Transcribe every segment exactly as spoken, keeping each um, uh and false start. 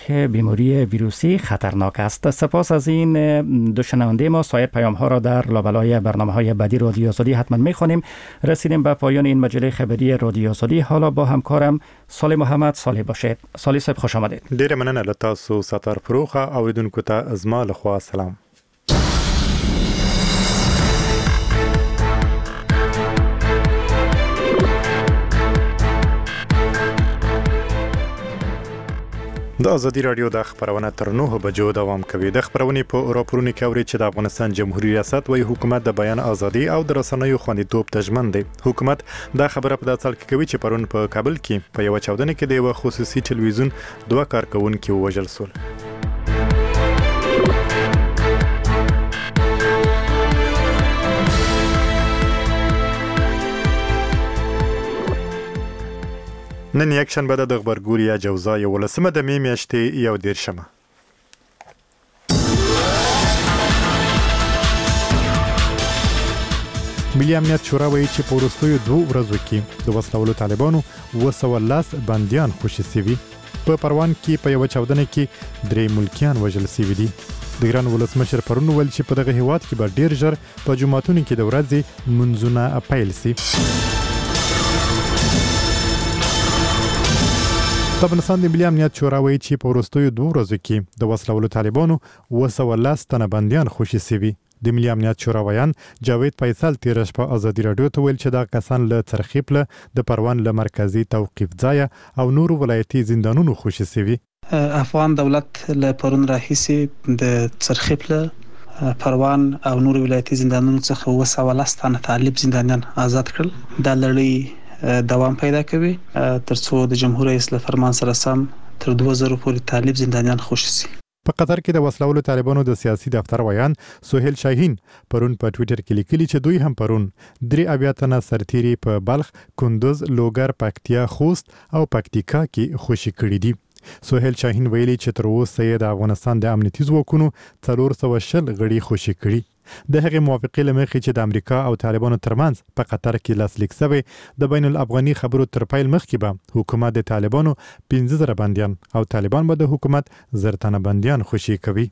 که بیماری ویروسی خطرناک است. سپاس از این دو شنونده ما. سایر پیام ها را در لابلای برنامه های بعدی رادیو آزادی حتما میخونیم. رسیدیم به پایان این مجله خبری رادیو آزادی. حالا با همکارم صالح محمد صالح باشید. صالح صاحب خوش آمدید. ډیر مننه له تاسو ستار فروخه اوریدونکو ته ازما له خوا سلام. د ازادي رادیو د خبرونه تر نوه بجو دوام کوي. د خبرونې په راپورونو کې اوري چې د افغانستان جمهوریت ریاست وايي حکومت د بیان ازادي او د رسنیو خوندیتوب ته ژمن دی. حکومت دا خبره په داسې حال کې کوي چې پرون په کابل کې په یو چاودنه کې د یو خصوصي ټلویزیون دوه کارکونکو وژل شول. نن یک شنبه د خبرګوریا جوزا یو ولسمه د می میاشتې یو دیرشمه. ملي امنیت شورا وایي چې په وروستیو دوه ورځو کې د وسلوالو طالبانو اوه سوه لس بندیان خوشي سوي. په پروان کې په یو چاودنه کې درې ملکیان وژل سوي دي. د ایران ولسمشر پرون ویل چې په دغه هیواد کې به ډیر ژر په جمعتونو کې د ورځې منځونه پیل سي. د افغانستان د ملي امنیت شورا وایي چې په وروستیو دوه ورځو کې د وسلوالو طالبانو اوه سوه لس تنه بندیان خوشي سوي. د ملي امنیت شورا ویان جاوید فیصل تیره شپه ازادي راډیو ته ویل چې دا کسان له څرخیپ له د پروان له مرکزي توقیف ځای او نورو ولایتي زندانونو خوشي سوي. افغان دولت له پرون راهیسې د څرخیپ له پروان او نورو ولایتي زندانونو څخه اوه سوه لس تنه طالب زندانیان آزاد کړل. دا لړۍ دوام پیدا کوي ترڅو د جمهور رئیس له فرمان سره سم تر دوه زره پورې طالب زندانیان خوشي سي. په قطر کې د وسلوالو طالبانو د سیاسي دفتر ویان سهیل شاهین پرون په ټوئیټر کې لیکلي چې دوی هم پرون درې اویا تنه سرتیري په بلخ، کندوز، لوګر، پکتیا، خوست او پکتیکا کې خوشي کړي دي. سهیل شاهین ویلي چې تر اوسه یې د افغانستان د امنیتي ځواکونو څلور سوه شل غړي خوشي کړي. د هغې موافقې له مخې چې د امریکا او طالبانو ترمنځ په قطر کې لاسلیک شوی د بین الافغاني خبرو تر پیل مخکې به حکومت د طالبانو پنځه زره بندیان او طالبان به د حکومت زر تنه بندیان خوشي کوي.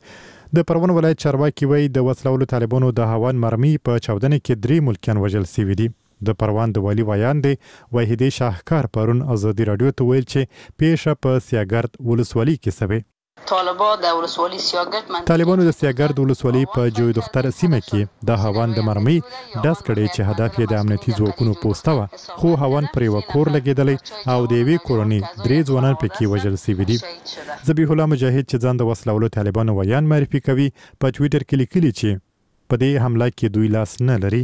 د پروان ولایت چارواکي وایي د وسلوالو طالبانو د هوان مرمي په چاودنه کې درې ملکیان وژل سوي دي. د پروان د والی ویان دی وحیدې شاهکار پرون ازادي راډیو ته ویل چې پیښه په سیاګرد ولسوالۍ کې شوې. طالبان د ولسوالۍ سیاګرد من طالبانو د سیاګرد ولسوالۍ په جوی دختر سیمه کې د هوان د مرمۍ داس کړي چې هدف یې د امنیتي ځواکونو پوسټه وه، خو هوان پر یو کور لګېدلی او د یوې کورنۍ درې ځوانان پکې وژل سوي دي. ذبیح الله مجاهد چې ځان د وسلوالو طالبانو ویان معرفي کوي په ټویټر کې لیکلي چې په دې حمله کې دوی لاس نه لري.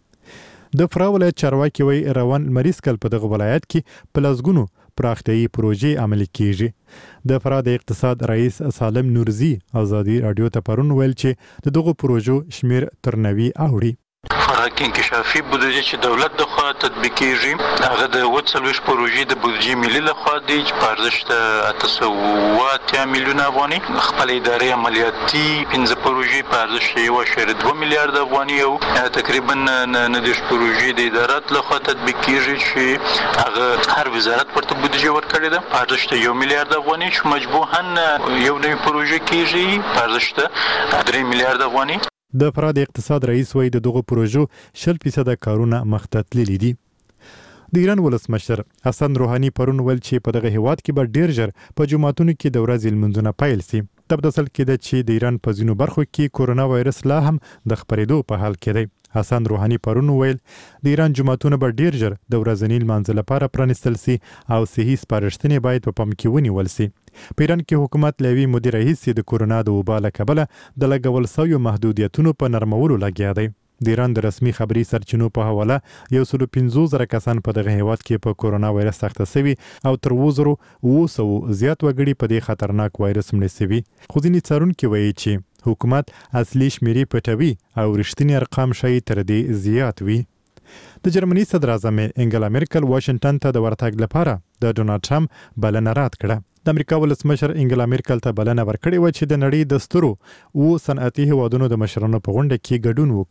د فراه ولایت چارواکي وایي روان لمریز کال په دغه ولایت کې په لسګونو پراختیایي پروژې عملي کیږي. د فراه د اقتصاد رئیس سالم نورزي ازادي راډیو ته پرون ویل چې د دغو پروژو شمیر تر نوي اوړي. فراه کې انکشافي بودجه چې دولت د خوا تطبیق کیږي هغه د اووه څلوېښت پروژې د بودجې ملي لخوا دی چې په ارزښت اته سوه اووه اتیا میلیونه افغانۍ. خپل ادارې عملیاتي پنځه پروژې په ارزښت یو اعشاریه دوه میلیارد افغانۍ او تقریبا نه دېرش پروژې د ادارات لخوا تطبیق کیږي چې هغه هر وزارت ورته بودجه ورکړې ده په ارزښت یو میلیارد افغانۍ چې مجموعاً یو نوی پروژه کیږي په ارزښت درې میلیارد افغانۍ. د فراه د اقتصاد رئیس وایي د دغو پروژو شل فیصده کارونه مخته تللي دي. د ایران ولسمشر حسن روحاني پرون ویل چې په دغه هیواد کې به ډیر ژر په جمعتونو کې د ورځې لمونځونه پیل سي. تبدسل کېده چې د ایران په ځینو برخو کې کورونا وایرس لا هم د خپرېدو په حال کې دی. حسن روحاني پرون ویل د ایران جمعتونه به ډیر ژر د ورځني لمانځه لپاره پرانیستل سي او صحي سپارښتنې باید په پام کې ونیول سي. په ایران کې حکومت له یوې مودې راهیسې د کورونا د وبا له کبله د لګول شویو محدودیتونو په نرمولو لګیا دی. د ایران د رسمي خبري سرچینو په حواله یو سل پنځوس زره کسان په دغه هیواد کې په کورونا وایرس اخته شوي او تر اووه زرو اووه سوه زیات وګړي په دې خطرناک وایرس مړه شوي. خو ځینې څارونکي وایي چې حکومت اصلي شمیرې پټوي او رښتینی ارقام ښایي تر دې زیات وي. د جرمني صدر اعظم انګلا مرکل واشنگټن ته د ورتګ لپاره د ډونالډ ټرمپ بلنه رد کړه. د امریکا ولسمشر انګلا مرکل ته بلنه ورکړې و چې د نړۍ د سترو او صنعتي هیوادونو د مشرانو په غونډه کې ګډون وکړي.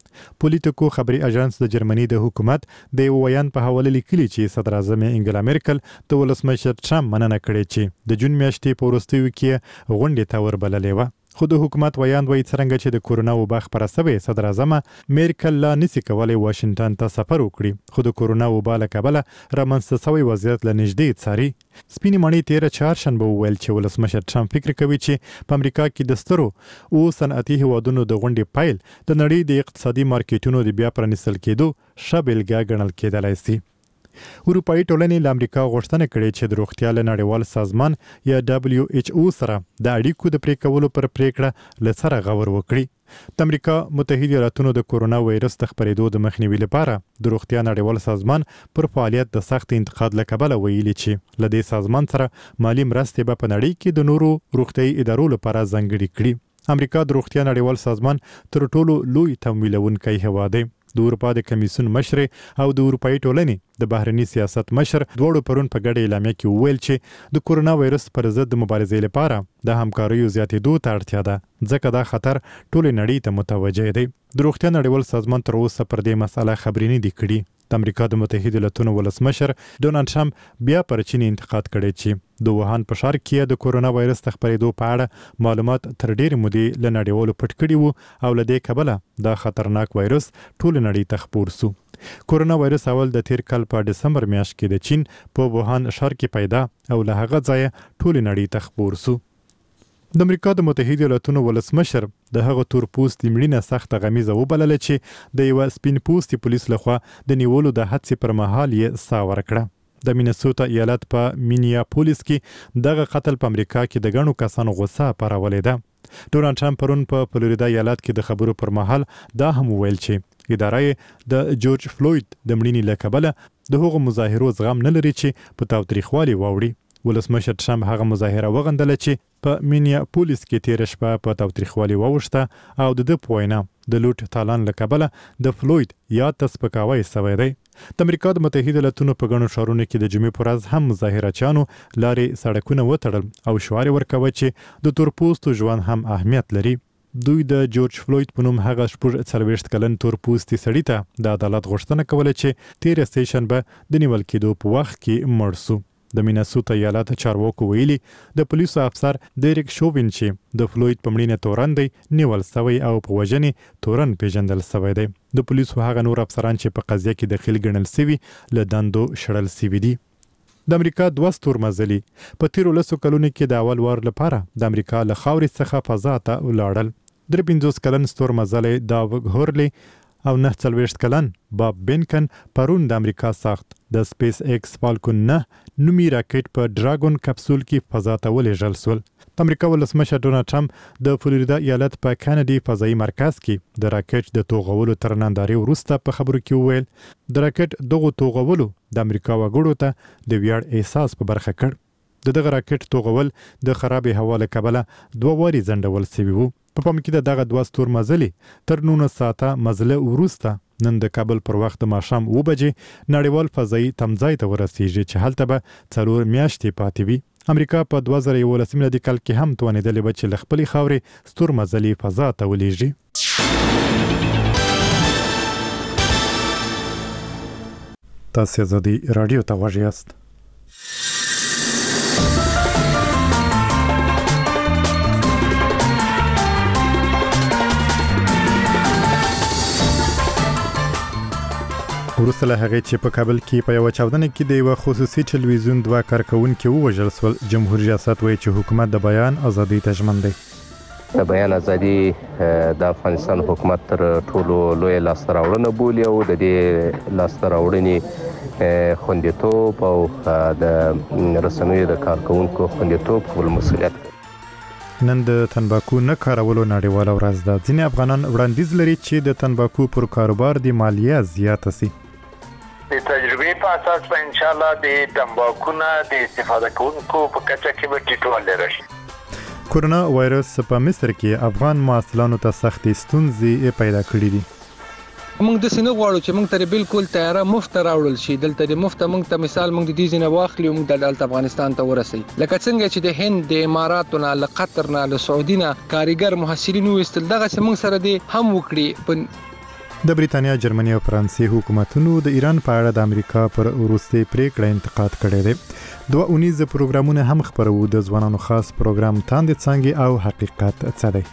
پولیټیکو خبري اژانس د جرمني د حکومت د یو ویان په حواله لیکلي چې صدر اعظم انګلا میرکل د ولسمشر ټرمپ مننه کړې چې د جون میاشتې په وروستیو کې غونډې ته وربللې وه. خو د حکومت ویان وایي څرنګه چې د کورونا وبا خپره سوې صدر اعظم میرکل لا نسي کولی واشنګټن ته سفر وکړي، خو د کورونا وبا له کبله رامنځته سوی وضعیت له نږدې څاري. سپینې مڼې تېره چهارشنبه وویل چې ولسمشر ټرمپ فکر کوي چې په امریکا کې د سترو او صنعتي هیوادونو د غونډې پیل د نړۍ د اقتصادي مارکیټونو د بیا پرانیستل کېدو ښه بېلګه ګڼل کېدلی سي. اروپایي ټولنې له امریکا غوښتنه کړې چې د روغتیا له نړیوال سازمان یا دبلیو ایچ او سره د اړیکو د پرې کولو پر پریکړه له سره غور وکړي. د امریکا متحده ایالاتونو د کورونا وایرس د خپرېدو د مخنیوي لپاره د روغتیا نړیوال سازمان پر فعالیت د سخت انتقاد له کبله ویلي چې له دې سازمان سره مالی مرستې به په نړۍ کې د نورو روغتیايي ادارو لپاره ځانګړي کړي. امریکا د روغتیا نړیوال سازمان تر ټولو لوی تمویلونکی هیواد دی. د اروپا د کمیسیون مشر او د اروپایي ټولنې د بهرني سیاست مشر دواړو پرون په ګډه اعلامیه کې وویل چې د کورونا وایرس پر ضد د مبارزې لپاره د همکاریو زیاتېدو ته اړتیا ده، ځکه دا خطر ټولې نړۍ ته متوجه دی. د روغتیا نړیوال سازمان تر اوسه پر دې مسله خبرې نه دي کړي. د امریکا د متحده ایالاتونو ولسمشر ډونالډ ټرمپ بیا پر چین انتقاد کړی چې د ووهان په ښار کې د کورونا وایرس د خپرېدو په اړه معلومات تر ډېرې مودې له نړیوالو پټ کړي وو او له دې کبله دا خطرناک وایرس ټول نړۍ ته خپور سو. کورونا وایرس اول د تیر کال په دسمبر میاشت کې د چین په ووهان ښار کې پیدا او له هغه ځایه ټول نړۍ ته خپور سو. د امریکا د متحده ایالاتونو ولسمشر د هغه تور پوستي مړینه سخته غمیزه وبلله چې د یو سپین پوستي پولیس لخوا د نیولو د هڅې پر مهال یې ساه ورکړه. د مینیسوټا ایالت په مینیاپولیس کې دغه قتل په امریکا کې د ګڼو کسانو غوسه پارولې ده. ډونالډ ټرمپ پرون په فلوریدا ایالت کې د خبرو پر مهال دا هم وویل چې اداره د جورج فلوید د مړینې له کبله د هغو مظاهرو زغم نه لري چې په تاوتریخوالي واوړي. ولسمشر ټرمپ هغه مظاهره وغندله چې په مینیاپولیس کې تیر شپه په تاوتریخوالي واوښته او د ده په وینا د لوټ تالان له کبله د فلوید یا تسپکاوی سوی دی. د امریکا د متحده ایالاتونو په ګڼو ښارونو کې د جمعې په ورځ هم مظاهرچیانو لارې سړکونه وتړل او شعار ورکوه چې د تور پوستو ژوند هم اهمیت لري. دوی د جورج فلوید په نوم هغه شپږ څلوېښت کلن تور پوستي سړي ته د عدالت غوښتنه کوله چې تېره سېشنبه د نیول کېدو په وخت کې مړ سو. د مینیسوټا ایالت چارواکو ویلي د پولیسو افسر ډیریک شوبین چې د فلوید په مړینه تورن دی نیول سوی او په وژنې تورن پیژندل سوی دی. د پولیسو هغه نور افسران چې په قضیه کې دخیل ګڼل سوي له دندو شړل سوي دي. د امریکا دوه ستورمزلي په تیرو لسو کلونو کې د اول وار لپاره د امریکا له خاورې څخه فضا ته ولاړل. درې پنځوس کلن ستورمزلی داوګ هورلي او نه څلوېښت کلن باب بینکن پرون د امریکا ساخت د سپیس ایکس فالکون نه نومي راکټ په ډراګون کپسول کې فضا ته ولېږل سول. د امریکا ولسمشر ډونالډ ټرمپ د فلوریدا ایالت په کینیډي فضایي مرکز کې د راکټ د توغولو تر نندارې وروسته په خبرو کې وویل د راکټ دغو توغولو د امریکا وګړو ته د ویاړ احساس په برخه کړ. د دغه راکټ توغول د خرابې هوا له کبله دوه واري ځنډول سوي وو. په پام کې د دغه دوه ستورمزلي تر نولس ساعته مزله وروسته نن د کابل پر وخت د ماښام اوه بجې نړیوال فضایي تمځای ته ورسیږي چې هلته به څلور میاشتې پاتې وي. امریکا په دوه زره یولس میلادي کال کې هم توانېدلې وه چې له خپلې خاورې ستورمزلي فضا ته ولېږي. تاسې ازادي راډیو ته غوږ یاست. وروسته له هغې چې په کابل کې په یوه چاودنه کې د یوه خصوصي ټلویزیون دوه کارکوونکي ووژل سول، جمهور ریاست وایي چې حکومت د بیان ازادۍ ته ژمن دی. د بیان ازادي د افغانستان حکومت تر ټولو لویه لاسته راوړنه بولي او د دې لاسته راوړنې خوندیتوب او د رسنیو د کارکوونکو خوندیتوب خپل مسؤلیت دی. نن د تنباکو نه کارولو نړیواله ورځ ده. ځینې افغانان وړاندیز لري چې د تنباکو پر کاروبار د مالیه زیاته سي. د تجربې په اساس به ان شاء الله د تنباکو نه د استفاده کوونکو په کچه کې به ټیټوالی راشي. کورونا وایرس په مصر کې افغان محصلانو ته سختې ستونزې پیدا کړې دي. موږ د سینه غواړو چې موږ ته بالکل تیاره مفت راوړل شي. دلته د مفت موږ ته مثال موږ د دې ځینه واخلو موږ د دلته افغانستان ته ورسي. لکه څنګه چې د هند د اماراتو نه له قطر نه له سعودي نه کاریګر محصلین وستل دغه موږ سره د هم وکړي. د بریتانیا، جرمني او فرانسې حکومتونو د ایران په اړه د امریکا پر وروستي پریکړه انتقاد کړی دی. دوه اونیز پروګرامونه هم خپرو د ځوانانو خاص پروګرام تاندې څانګې او حقیقت څه دی.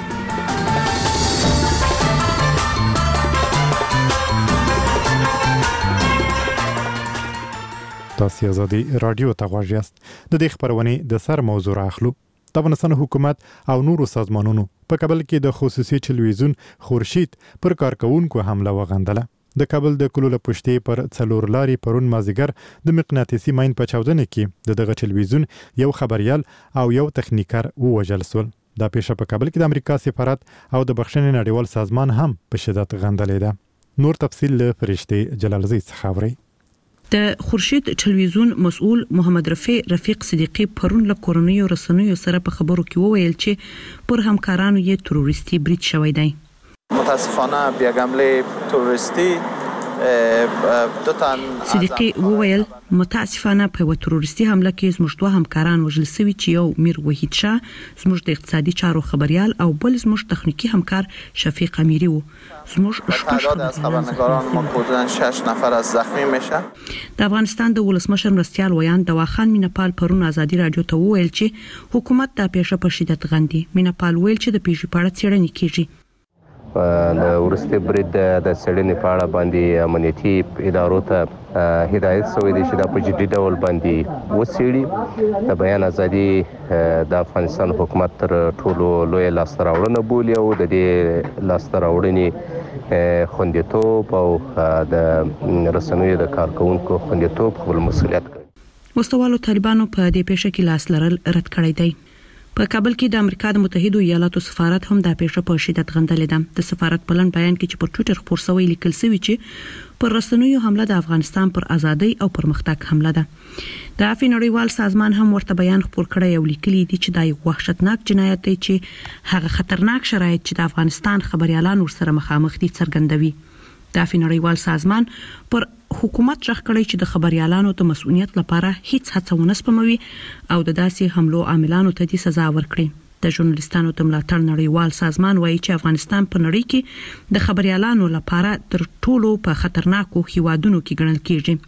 تاسو آزادي رادیو ته غواړئ. د دې خبرونې د سر موضوع راخلو. د افغانستان حکومت او نورو سازمانونو په کابل کې د خصوصي ټلویزیون خورشید پر کارکونکو حمله وغندله. د کابل د کلو له پشتې پر څلور لاري پرون مازیګر د مقناطیسي ماین په چاودنه کې د دغه ټلویزیون یو خبريال او یو تخنیکر ووژل شول. دا پیښه په کابل کې د امریکا سفارت او د بخښنې نړیوال سازمان هم په شدت غندلې ده. نور تفصیل له فرشته جلالزی څخه اورئ. د خورشید ټلویزیون مسؤل محمد رفیع رفیق صدیقی پرون له کورنیو رسنیو سره په خبرو کې وویل چې پر همکارانو یې تروریستي برید شوی دی. متاسفانه بیا حمله تروریستي صدیقی وویل متاسفانه په تروریستي حمله کې زموږ دوه همکاران وژل شوي چې یو میر وحید شاه زموږ د اقتصادي چارو خبريال او بل زموږ تخنیکی همکار شفیق امیری وو. زموږ تعداد از خبرنگاران ما حدوداً شش نفر از زخمی میشه. د افغانستان د ولسمشر مرستیال ویان دواخان مینپال پرون آزادي رادیو ته وویل چې حکومت د پیښه په شدت غندي. مینپال ویل چې د پیښې په اړه څېړنې کیږي. د ورسته برید د سړنې په اړه باندې امنیتي ادارو ته هدایت شوی دی چې د په جدي ډول باندې وڅېړي. د بیان ازادي د افغانستان حکومت تر ټولو لوی لاسته راوړنه بولي او د دې لاسته راوړنې خوندیتوب او د رسنیو د کارکونکو خوندیتوب خپل مسؤلیت کوي. وسوالو طالبانو په دې پیښه کې لاس لرل رد کړی دی. په کابل کې د امریکا د متحده ایالاتو سفارت هم د پیښه په شدت غندلې ده. د سفارت په لن بیان کې چې په ټوئیټر خبر شوی لیکل شوی چې پر رسنیو حمله د افغانستان پر ازادۍ او پرمختګ حمله ده. د عفوي نړیوال سازمان هم ورته بیان خبر کړی او لیکلی دی چې دا یو وحشتناک جنایت دی چې هغه خطرناک شرایط چې د افغانستان خبريالان ورسره مخامخ دي څرګندوي. د عفوي نړیوال سازمان پر حکومت ځخ کړی چې د خبريالانو ته مسؤلیت لپاره هیڅ هڅه ونه سپموي او د داسې حملو عاملانو ته د سزا ورکړي. د ژورنالیستانو ته ملاتړ نړیوال سازمان وایي چې افغانستان په نړۍ کې د خبريالانو لپاره تر ټولو په خطرناکو هیوادونو کې ګڼل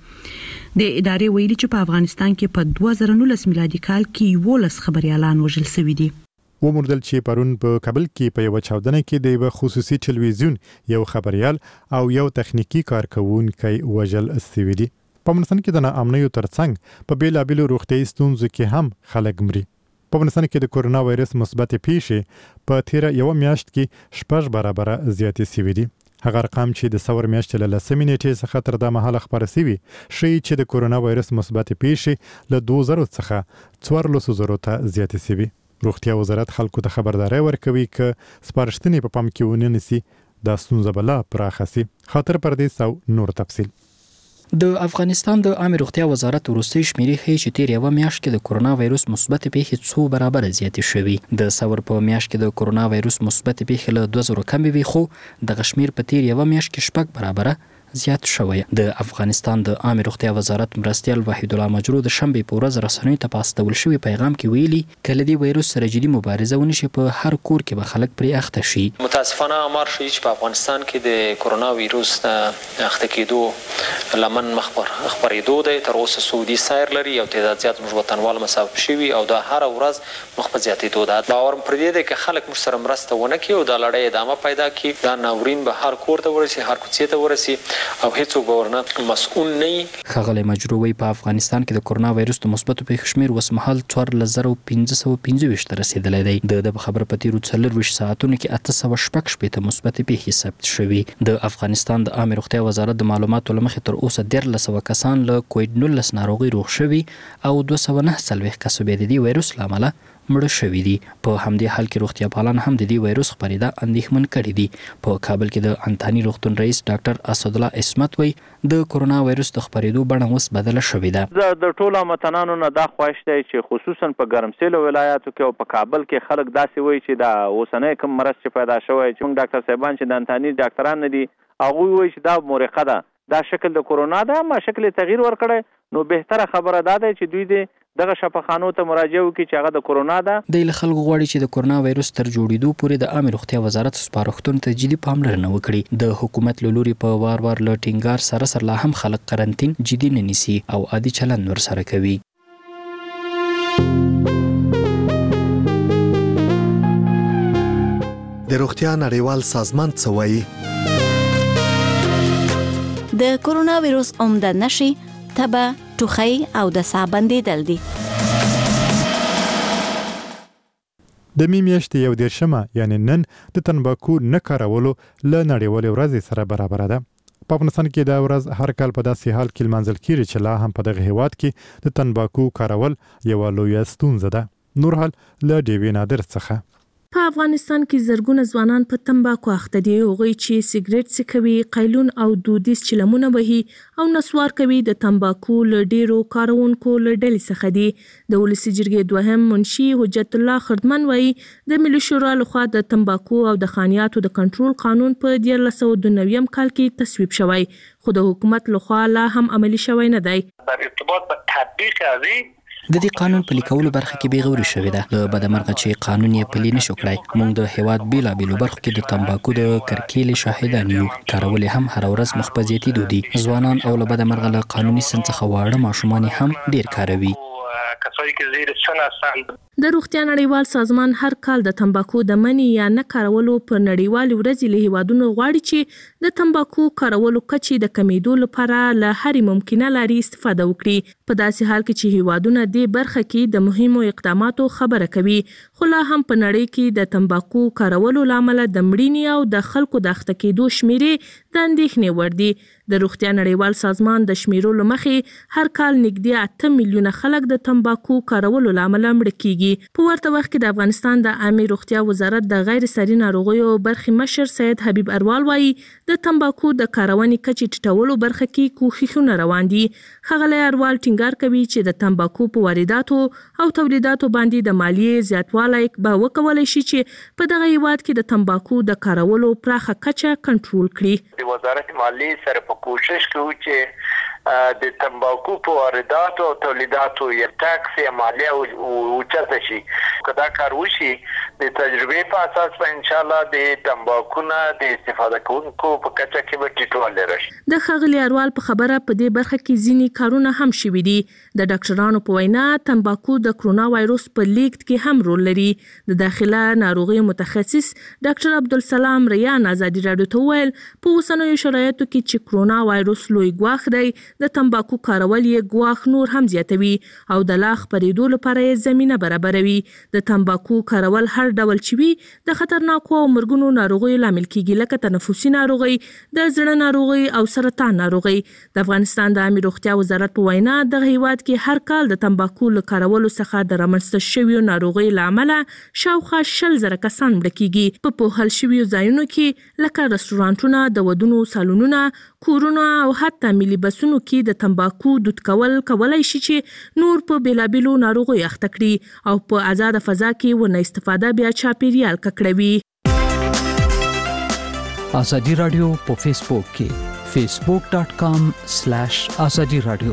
کېږي. د ادارې ویلي چې په افغانستان کې په دوه زره نولس میلادي کال کې یولس خبريالان وژل شوي دي. ومردل چې پرون په کابل کې په یو چاودنه کې د یو خصوصي ټلویزیون یو خبريال او یو تخنیکی کارکونکی وژل شوی دی. په افغانستان کې د ناامنیو ترڅنګ په بیلابیلو روغتیايي ستونزو کې هم خلک مري. په افغانستان کې د کورونا وایرس مثبت پیښې په تیر یو میاشت کې شپږ برابر زیاتې شوې دي. هغه رقم چې د څور میاشتې له لسمې نیټې څخه تر د مهاله خبره شوی شي چې د کورونا وایرس مثبت پیښې له دوه زره څخه څوارلس زره ته زیاتې شوي. روغتیا وزارت خلکو ته خبرداري ورکوي چې سپارښتنې په پام کې ونیول شي د ستونزې بلا پراخه شي. خاطر پردیس او نور تفصیل. د افغانستان د عامه روغتیا وزارت وروستي شمیرې ښیي چې تیر یو میاشت کې د کورونا وایرس مثبت پیښې څو برابر زیاتې شوې. د څور په میاشت کې د کورونا وایرس مثبت پیښې له دوه زره کم وي خو د غشمیر په تیر یو میاشت کې شپږ برابر زیات شوی. د افغانستان د عامه روغتیا وزارت مرستیال وحید الله مجرو د شنبه په ورځ رسنیو ته پاستول شوی پیغام کې ویلي کله دی وایرس سره جدي مبارزه ونشي په هر کور کې به خلک پرې اخته شي. متاسفانه امر شي چې په افغانستان کې د کورونا وایرس اخته کېدو لمن مخبر خبرېدو دی. تر اوسه سعودي سایر لري او تعداد زیات موږ وطنوال مصاب شوي او دا هر ورځ مخ په زیاتېدو ده. باور پر دې دی چې خلک موږ سره مرسته ونه کړي او دا لړۍ ادامه پیدا کړي. دا ناورین به هر کور ته ورسي، هر کوڅې ته ورسي او هیڅوک ورنه مسؤل نه. خغل مجروي په افغانستان کې د کورونا وایرس د مثبت پیښو شمیر وسمحل څوارلس زره پنځه سوه پنځه ویشت ته رسیدلی دی. د خبره په تیرو څلورویشت ساعتونو کې اته سوه شپږ شپېته مثبت پیښې ثبت شوي. د افغانستان د عامه روغتیا وزارت د معلوماتو له مخې تر اوسه دیارلس سوه کسان له کووډ نولس ناروغي روغ شوي او دوه سوه نهه څلوېښت کسو بیا د دې وایرس له امله مړه شوي دي. په همدې حال کې روغتیا پالان هم د دې وایرس خپرېدا اندېښمن کړي دي. په کابل کې د انتاني روغتون رئیس ډاکټر اسدالله اسمت وایي د کورونا وایرس د خپرېدو بڼه اوس بدله شوې ده. د ټولو متنانو نه دا خواهش دی چې خصوصا په ګرمسیلو ولایاتو کې او په کابل کې خلک داسې وایي چې دا اوسنۍ کوم مرض چې پیدا شوی چې موږ ډاکټر صاحبان چې د انتاني ډاکټران نه دي هغوی وایي چې دا مورخه ده دا شکل د کرونا ده ما شکل تغییر ورکړي نو بهتره خبره ده چې دوی دې دغه شفاخانو ته مراجعه وکړي چې هغه د کرونا ده. د خلکو غواړي چې د کرونا وایروس تر جوړېدو پورې د عامه روغتیا وزارت سپارښتنو ته جدي پاملرنه وکړي. د حکومت له لوري په وار وار له ټینګار سره سره لا هم خلک قرنټین جدي نه نیسي او عادي چلند ورسره کوي. د روغتیا نړیوال سازمان څه وایي؟ د کرونا وایروس عمده نښې تبه، ټوخی او د ساه بندیدل دي. د می میاشتې یو دیرشمه یعنی نن د تنباکو نه کارولو له نړیوالې ورځې سره برابر ده. په افغانستان کې دا ورځ هر کال په داسې حال کې لمانځل کیږي چې لا هم په دغه هیواد کې د تنباکو کارول یوه لویه ستونزه ده. نور حال له ډیوې نادر څخه. په افغانستان کې زرګونه ځوانان په تنباکو اخته دي. هغوی چې سیګریټ څکوي، قیلون او دودیز چلمونه وهي او نسوار کوي د تنباکو له ډیرو کارونکو له ډلې څخه دي. د ولسي جرګې دوهم منشي حجت الله خردمن وایي د ملي شورا لخوا د تنباکو او د خانیاتو د کنټرول قانون په دیارلس سوه دوه نوي کال کې تصویب شوی خو د حکومت لخوا لا هم عملي شوی نه دی. در ارتباط به تطبیق ازي د دې قانون پلي کولو برخه کې بیغوري شوې ده. له بدمرغه چې قانون یې پلي نشو کړی موږ د هیواد بیلابیلو برخو کې د تنباکو د کرکیلې شاهدان یو. کارول هم هر ورځ مخ په زیاتېدو دي. ځوانان او له بدمرغه له قانوني سن څخه واړه ماشومان هم ډیر کاروي. کسایی که زیر سن هستند. د روغتیا نړیوال سازمان هر کال د تنباکو د منع یا نه کارولو په نړیوال ورځ له هیوادونو غواړي چې د تنباکو کارولو کچې د کمیدو لپاره له هرې ممکنه لارې استفاده وکړي. په داسې حال کې چې هیوادونه دې برخه کې د مهمو اقداماتو خبره کوي خو لا هم په نړۍ کې د تنباکو کارولو لامل د مړینې او د خلکو د اخته کېدو شمیرې د اندېښنې وړ دي. د روغتیا نړیوال سازمان د شمیرو له مخې هر کال نږدې اته میلیونه خلک د تنباکو کارولو لامل مړه کیږي. په ورته وخت کې د افغانستان د عامه روغتیا وزارت د غیر ساري ناروغیو برخې مشر سید حبیب اروال وایي د تنباکو د کارونې کچې ټیټولو برخه کې کوښښونه روان دي. ښاغلی اروال ټینګار کوي چې د تنباکو په وارداتو او تولیداتو باندې د مالیې زیاتوالی به وکولی شي چې په دغه هیواد کې د تنباکو د کارولو پراخه کچه کنټرول کړي. د وزارت مالیې سره په کوشش کوو چې د تنباکو په وارداتو او تولیداتو یې ټاکس یا مالیه اوچته شي. که دا کار وشي د تجربې په اساس به انشاءالله د تنباکو نه د استفاده کوونکو په کچه کې به ټیټوالی راشي. د ښاغلي اروال په خبره په دې برخه کې ځینې کارونه هم شوي دي. د ډاکټرانو په وینا تنباکو د کرونا وایروس په لیږد کې هم رول لري. د داخله ناروغیو متخصص ډاکټر عبدالسلام ریان ازادي راډیو ته وویل په اوسنیو شرایطو کې چې کرونا وایروس لوی ګواښ دی د تنباکو کارول یې ګواښ نور هم زیاتوي او د لا خپرېدو لپاره یې زمینه برابروي. د تنباکو کارول هر ډول چې وي د خطرناکو او مرګونو ناروغیو لامل کیږي لکه تنفسي ناروغي، د زړه ناروغي او سرطان ناروغي. د افغانستان د عامه روغتیا وزارت په وینا دغه هیواد کې هر کال د تنباکو له کارولو څخه د رامنځته شویو ناروغیو له امله شاوخوا شل زره کسان مړه کیږي. په پوهل شویو ځایونو کې لکه رستورانټونه، د ودونو سالونونه، کورونه او حتی ملي بسونو کې د تنباکو دود کول کولای شي چې نور په بیلابیلو ناروغیو اخته کړي او په آزاده فضا کې ورنه استفاده بیا چاپیریال ککړوي. ازادي رادیو په فیسبوک کې facebook dot com slash azadi radio.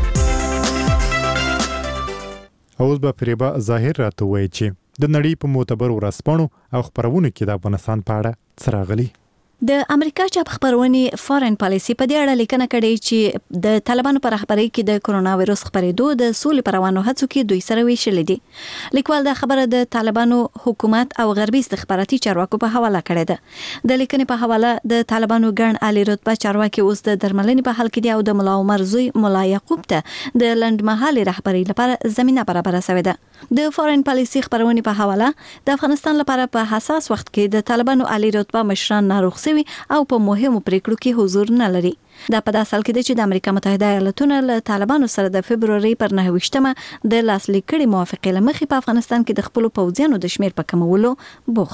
اوس به پریبا ظاهر راته وایي چې د نړۍ په معتبرو ورځپاڼو او خپرونو کې د افغانستان په اړه څه راغلي. د امریکا چاپ خبرونه فارن پالیسی په دې اړه لیکنه کړې چې د طالبانو پر رهبرۍ کې د کرونا وایروس خپرېدو د سولې پر روانو هڅو کې دوی سره ویشل دي. لیکوال دا خبره د طالبانو حکومت او غربي استخباراتي چارواکو په حواله کړې ده. د لیکنې په حواله د طالبانو ګڼ عالی رتبه چارواکي اوس د درملنې په حال کې دي او د ملا عمر زوی ملا یعقوب ته د لنډمهالي رهبرۍ لپاره زمينه برابره شوې ده. د فارن پالیسی خبرونه په حواله د افغانستان لپاره په حساس وخت کې د طالبانو عالی رتبه مشران ناروغ او په مهمو پریکړو کې حضور نه لري. دا په داسې حال کې چې د امریکا متحده ایالاتونو له طالبانو سره د فبروري پر نهه ویشتمه د لاسلیک کړي موافقې له مخې په افغانستان کې د خپل پوځیانو د شمیر په کمولو بوخت دي.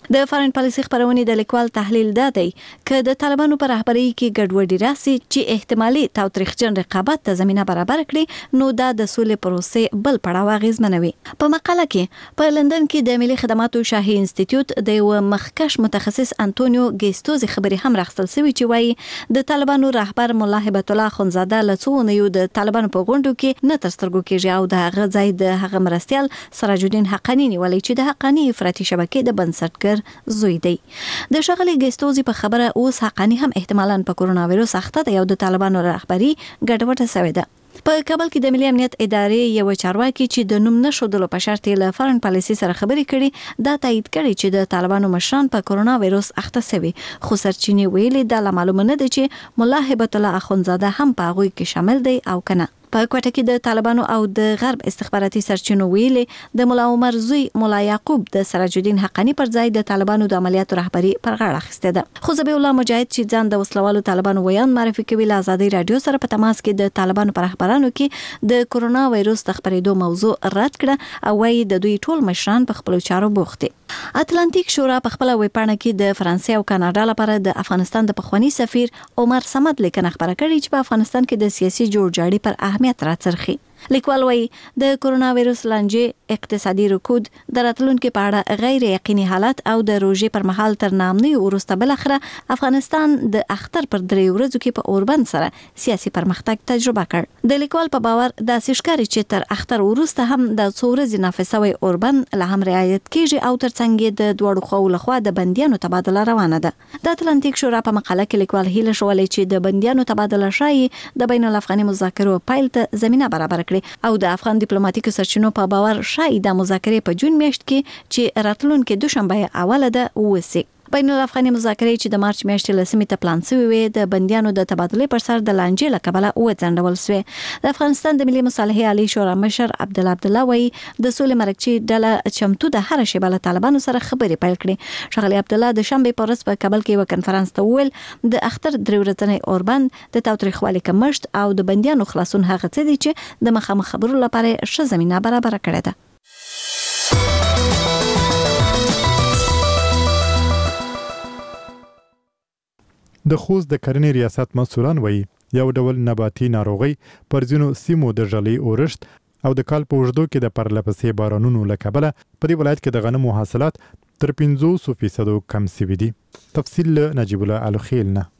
د فارن پالیسي خبرونه د لیکوال تحلیل دادی چې د طالبانو پر رهبری کې ګډوډي راسي چې احتمالي تاوتریخجن رقابت ته زمينه برابر کړي نو دا د سولې پروسې بل پړاو اغیزمنوي. په مقاله کې په لندن کې د ملي خدماتو شاهي انسټیټیوټ د یو مخکش متخصص انټونیو ګیستوزي خبري هم راغستل شوی چې وایي د طالبانو رهبر مولا هبت الله خنزاده لڅونه یو د طالبانو په غونډو کې نه ترسترګو کېږي او د هغه ځای د هغه مرستيال سراج الدین حقانی نیولې چې د حقانی افراطي شبکې د بنسټګر زوی دی. د شغلي ګیستوزي په خبره اوس حقانی هم احتمالاً په کورونا وایروس اخته دی او د طالبانو رهبری ګډوډه شوې ده. په کابل کې د ملي امنیت ادارې یو چارواکي چې د نوم نشودلو په شرط له فارن پالیسي سره خبرې کړي دا تایید کړي چې د طالبانو مشران په کورونا وایروس اخته شوي خو سرچینې ویلي دا معلومه نه ده چې مولا هبت الله اخونزاده هم په هغه کې شامل دی او کنه. په کوټه کې د طالبانو او د غرب استخباراتي سرچینو ویلي د مولا عمر زوی مولا یعقوب د سراج الدین حقانی پر ځای د طالبانو د عملیاتو رهبری پر غاړه اخیسته ده. خو ذبیح الله مجاهد چې ځان د وسلوالو طالبانو ویان معرفي کوي له ازادي رادیو سره په تماس کې د طالبانو پر رهبرانو کې د کورونا وایروس د خبرېدو موضوع رد کړه او وايي د دوی ټول مشران په خپل چارو بوخت دي. اتلانتیک شورا په خپل ویبپاڼه کې د فرانسې او کاناډا لپاره د افغانستان د پخوانی سفیر عمر صمد لیکنه خبره کړې چې په افغانستان کې د سیاسي جوړجاړي پر اهمیت راڅرخي. لیکوال وايي د کورونا وایروس لانجې اقتصادي رکود د راتلونکو په اړه غیر یقیني حالت او د روزي پر مهال تر نامنۍ ورسته بل اخره افغانستان د اختر پر درې ورځو کې په اوربند سره سیاسي پرمختګ تجربه کړ. د لیکوال په باور د سشکاري چې تر اختر ورسته هم د څو ورځې نافذوي اوربند له هم رعایت کیږي او ترڅنګ د دوړو خو لخوا د بنديانو تبادله روانه ده. د اتلانتیک شورا په مقاله کې لیکوال هیله شولې چې د بنديانو تبادله شای د بین الافغاني مذاکرو پایل ته زمينه برابر او د افغان ډیپلوماټیکو سرچینو په باور شای د مذاکرې په جون میاشت کې چې راتلونکو دوشنبه اوله ده وسی. بین الافغاني مذاکرې چې د مارچ میاشتې لسمې ته پلان شوی وي د بنديانو د تبادله پر سر د لانجې لکبله او ځندول شوی. د افغانستان د ملي مصالحې عالی شورا مشر عبد الله عبد الله وایي د سولې مرکچی ډله چمتو د هر شی بل طالبانو سره خبرې پیل کړې. شغلی عبد الله د شنبه په ورځ په کابل کې یو کنفرانس ته ویل د اختر درې ورځې اوربند د تاوتریخوالي کمښت او د بنديانو خلاصون هغه څه دي چې د مخامخ خبرو لپاره ښه زمينه برابر کړې ده. د خوست د کرنې ریاست مسؤلان وایي یو ډول نباتي ناروغي پر ځینو سیمو د ژلۍ اورښت او د کال په اوږدو کې د پرلپسې بارانونو له کبله په دې ولایت کې د غنمو حاصلات تر پنځوس فیصدو کم سوي دي. تفصیل له نجیب الله الخیل نه.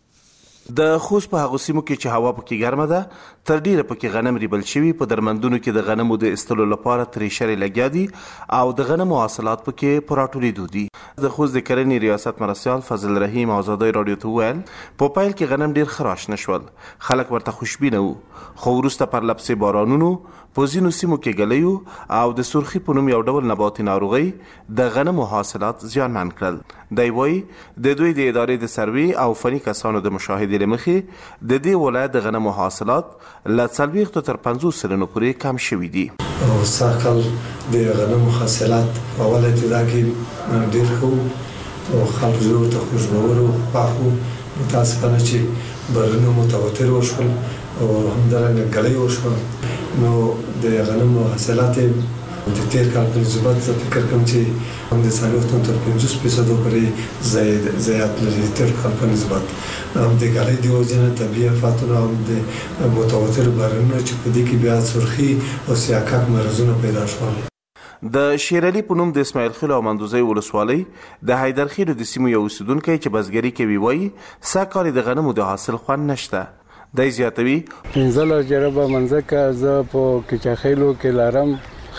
د خوست په هغو سیمو کې چې هوا پکې ګرمه ده تر ډیره پکې غنم ریبل شوي په درمندونو کې د غنمو د استلو لپاره تریشرې لګیا دي او د غنمو حاصلات پکې په راټولېدو دي. د خوست د کرنې ریاست مرستیال فضل رحیم آزادۍ راډیو ته وویل په پیل کې غنم ډیر ښه راشنه شول، خلک ورته خوشبینه وو، خو وروسته پرلپسې بارانونو په ځینو سیمو کې ګلیو او د سرخي په نوم یو ډول نباتي ناروغۍ د غنمو حاصلات زیانمن کړل. دی وایي د دوی د ادارې د سروې او فني کسانو د مشاهدې له مخې د دې ولایت د غنمو حاصلات له څلوېښتو تر پنځوس سلنو پورې کم شوي دي. سږ د غنمو حاصلات په اوله ابتدا کې ډېر ښه او خلکو زړونو ته خوشبور او خوښ وو. متاسفانه چې بارانونه متواتر وشول او همدارنګه ګلۍ وشول نو د غنمو حاصلات د تیر کال په نسبت زه فکر کوم چې هم د څلوېښتو تر پنځوس فیصدو پورې زیات زیات لري تیر کال په نسبت. هم د ګلۍ د وجې نه طبیعي آفاتونه هم د متواترو بارانونو چې په دې کې بیا سرخي او سیاکاک مرضونه پیدا شول. د شیر علي په نوم د اسماعیل خیل او مندوزۍ ولسوالۍ د حیدرخیلو د سیمو یو اوسیدونکی چې بزګري کوي وایي سږ کال د غنمو د حاصل خوند نشته. دی زیاتوي پنځلس جربه منځکه زه په کچاخیلو کې لرم،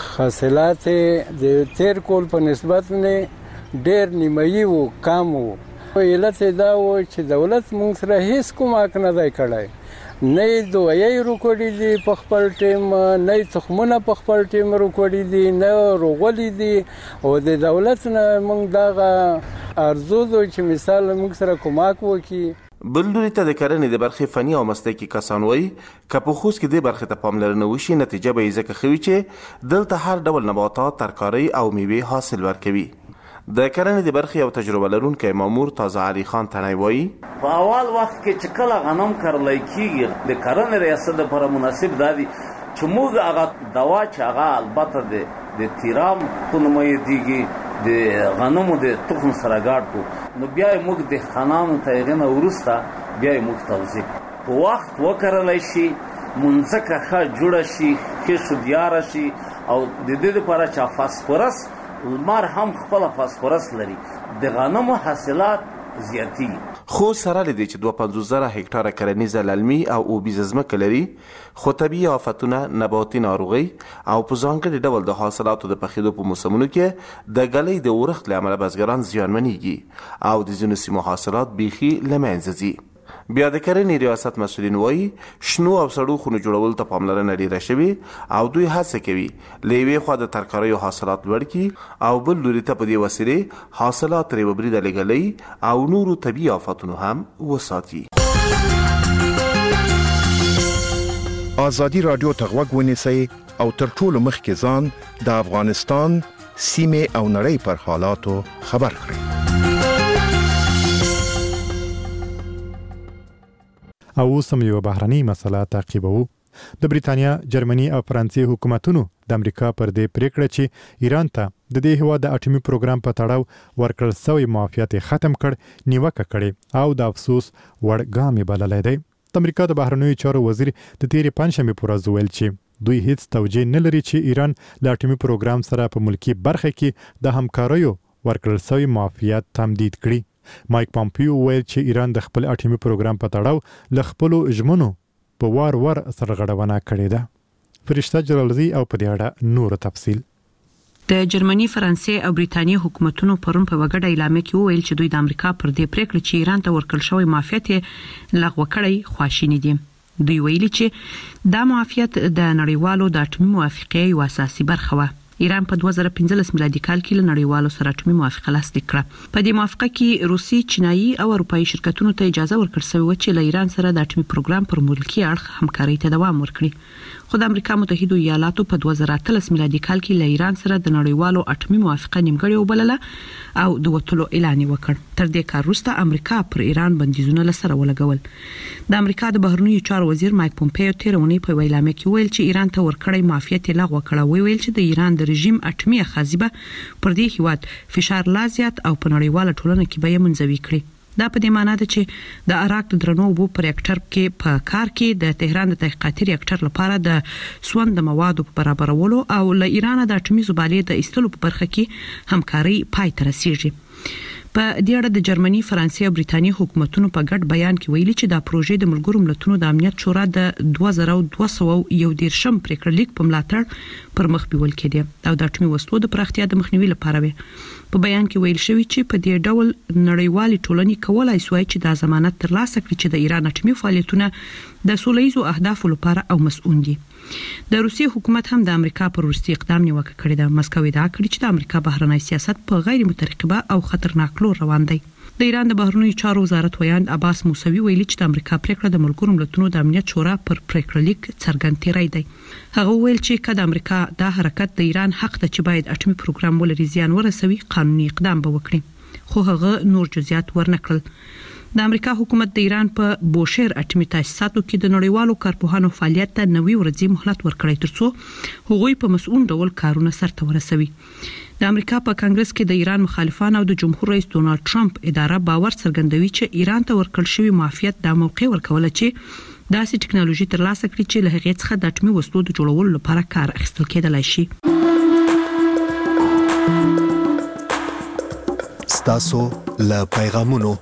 حاصلات د تیر کال په نسبت نه ډیر نیمایي وو، کم وو. علت دا و چې دولت موږ سره هیڅ کومک نه دی کړی، نه یې دوایي روکړي دي په خپل ټیم، نه یې تخمونه په خپل ټیم روکړي دي، نه روغلي دي. او د دولت نه موږ دغه ارزو دو چې مثال موږ سره کومک وکړي. بل لوري ته د کرنې د برخې فني او مسلکي کسان وایي که په خوست کې دې برخې ته پاملرنه وشي نتیجه به یې ځکه ښه وي چې دلته هر ډول نباتات، ترکارۍ او میوې حاصل ورکوي. د کرنې د برخې یو تجربه لرونکی مامور تازه علي خان تنی وایي په اول وخت کې چې کله غنم کرلی کېږي د کرنې ریاست لپاره مناسب دا دي چې موږ هغه دوا چې هغه البته د د تیرام په نوم یادېږي د غنمو د تخم سره ګډ کو نو بیا موږ د خانانو ته غنه ورسته بیا موږ توزیع په وخت وکړلای شي منځکه ښه جوړه شي ښه شدیاره شي او د دې لپاره چې فاسفورس لمر هم خپل فاسفورس لري د غنمو حاصلات زیاتی خو سره لدی چې دوه پنځوس زره هکتاره کرنیزه للمي او اوبیزه ځمکه لري خو طبیعي آفتونه نباتي ناروغي او په ځانګړي ډول د حاصلاتو د پخېدو په موسمونو کې د ګلۍ د اورښت له امله بزګران زیانمنېږي او د ځینو سیمو حاصلات بیخي له منځه ځي. بیا د کرنې ریاست مسؤلین وایي شنو او سړو خونو جوړولو ته پاملرنه ډیره شوې او دوی هڅه کوي له یوې خوا د ترکاریو حاصلات لوړ کړي او بل لوري ته په دې وسیلې حاصلات ترې وبریده له ګلۍ او نورو طبیعي آفتونو هم وساتي. ازادي راډیو ته غوږ ونیسئ او تر ټولو مخکې ځان د افغانستان سیمې او نړۍ پر حالاتو خبر کړئ. او سم یو بهرنۍ مسله تعقیبو. د بریتانیا، جرمني او فرانسې حکومتونو د امریکا پر دې پریکړه چې ایران ته د دې هوا د اټومي پروګرام په تړاو ورکړل شوی معافیت ختم کړ نیوکه کړي او د افسوس وړ ګام بللی دی. د امریکا د بهرنیو چارو وزیر د تیرې پنځشنبې پر ورځ ویل چې دوی هیڅ توجیه نه لري چې ایران له اټومي پروګرام سره په ملکی برخه کې د همکاریو ورکړل شوی معافیت تمدید کړي. مایک پامپیو ویل چې ایران د خپل اټومي پروګرام په تړاو له خپلو ژمنو په وار وار سرغړونه کړې ده. فرشته جلالزی او په دې اړه نور تفصیل. د جرمني، فرانسې او بریتانیا حکومتونو پرون په وګړه اعلامیه کې ویل چې دوی د امریکا پر دې پریکړه چې ایران ته ورکړل شوی معافیت لغوه کړی خواشینی دي. دوی ویلي چې دا معافیت د نړیوالو د اټومي موافقې یو اساسي برخه و. ایران په دوه زره پنځلس میلادي کال کې له نړیوالو سره اټومي موافقه لاسلیک کړه. په دې موافقه کې روسي، چینایي او اروپایي شرکتونو ته اجازه ورکړل شوې و چې له ایران سره د اټومي پروګرام پر ملکی اړخ همکاري ته دوام ورکړي. خو د امریکا متحده ایالاتو په دوه زره اتلس میلادي کال کې له ایران سره د نړیوالو اټومي موافقه نیمګړې وبلله او د وټلو اعلان وکړ. تر دې کار وروسته امریکا پر ایران بندیزونه لسره ولګول. د امریکا د بهرنیو چارو وزیر مایک پومپیو تیرونی په اعلامیه کې ویل چې ایران ته ورکړی معافیت لغوه کړه. ویل چې د ایران د رژیم اټومي خازیبه پر دې هیواد فشار لا زیات او په نړیواله ټولنه کې به منځوي کړي. دا په دې معنی ده چې د عراق د درنو وبو پر ریاکټر کې په کار کې د تهران د تحقیقاتي ریاکټر لپاره د سوند موادو په برابرولو او له ایران د اټومي زبالې د ایستلو په برخه کې همکاري پای ته رسیږي. په دې اړه د جرمني، فرانسې او بریتانیا حکومتونو په ګډ بیان کې ویلي چې دا پروژې د ملګرو ملتونو د امنیت شورا د دوه زره دوه سوه یو دیرشم پریکړه لیک په ملاتړ پر مخ بیول کېده او د اټومي وسلو د پراختیا د مخنیوي لپاره وي. په بیان کې ویل شوی چې په دې ډول نړیوالې ټولنې کولای شي چې د ضمانت ترلاسه کړي چې د ایران اټومي فعالیتونه د سولهییزو اهدافو لپاره او مسؤل دي. د روسیې حکومت هم د امریکا پر وروستي اقدام نیوکه کړې ده. مسکو ادعا کړې چې د امریکا بهرنی سیاست په غیر مترقبه او خطرناک لور روان دی. د ایران د بهرنیو چارو وزارت ویاند عباس موسوي ویلي چې د امریکا پریکړه د ملګرو ملتونو د امنیت شورا پر پریکړه لیک څرګند تیری دی. هغه ویل چې کله امریکا دا حرکت د ایران حق ته چې باید اټومي پروګرام ولري زیان ورسوي قانوني اقدام به وکړي. خو هغه نور جزئیات ورنکړل. د امریکا حکومت د ایران په بوشهر اټومي تاسیساتو کې د نړیوالو کارپوهانو فعالیت ته نوي ورځې مهلت ورکړی ترڅو هغوی په مسؤل ډول کارونه سرته ورسوي. د امریکا په کانګرس کې د ایران مخالفان او د جمهور رئیس ډونالد ټرمپ اداره باور څرګندوي چې ایران ته ورکړل شوی معافیت د موقع ورکول چې داسې ټکنالوژي ترلاسه کړي چې له هغې څخه د اټومي وسلو د جوړولو لپاره کار اخیستل کېدلای شي. ستاسو له پیغامونو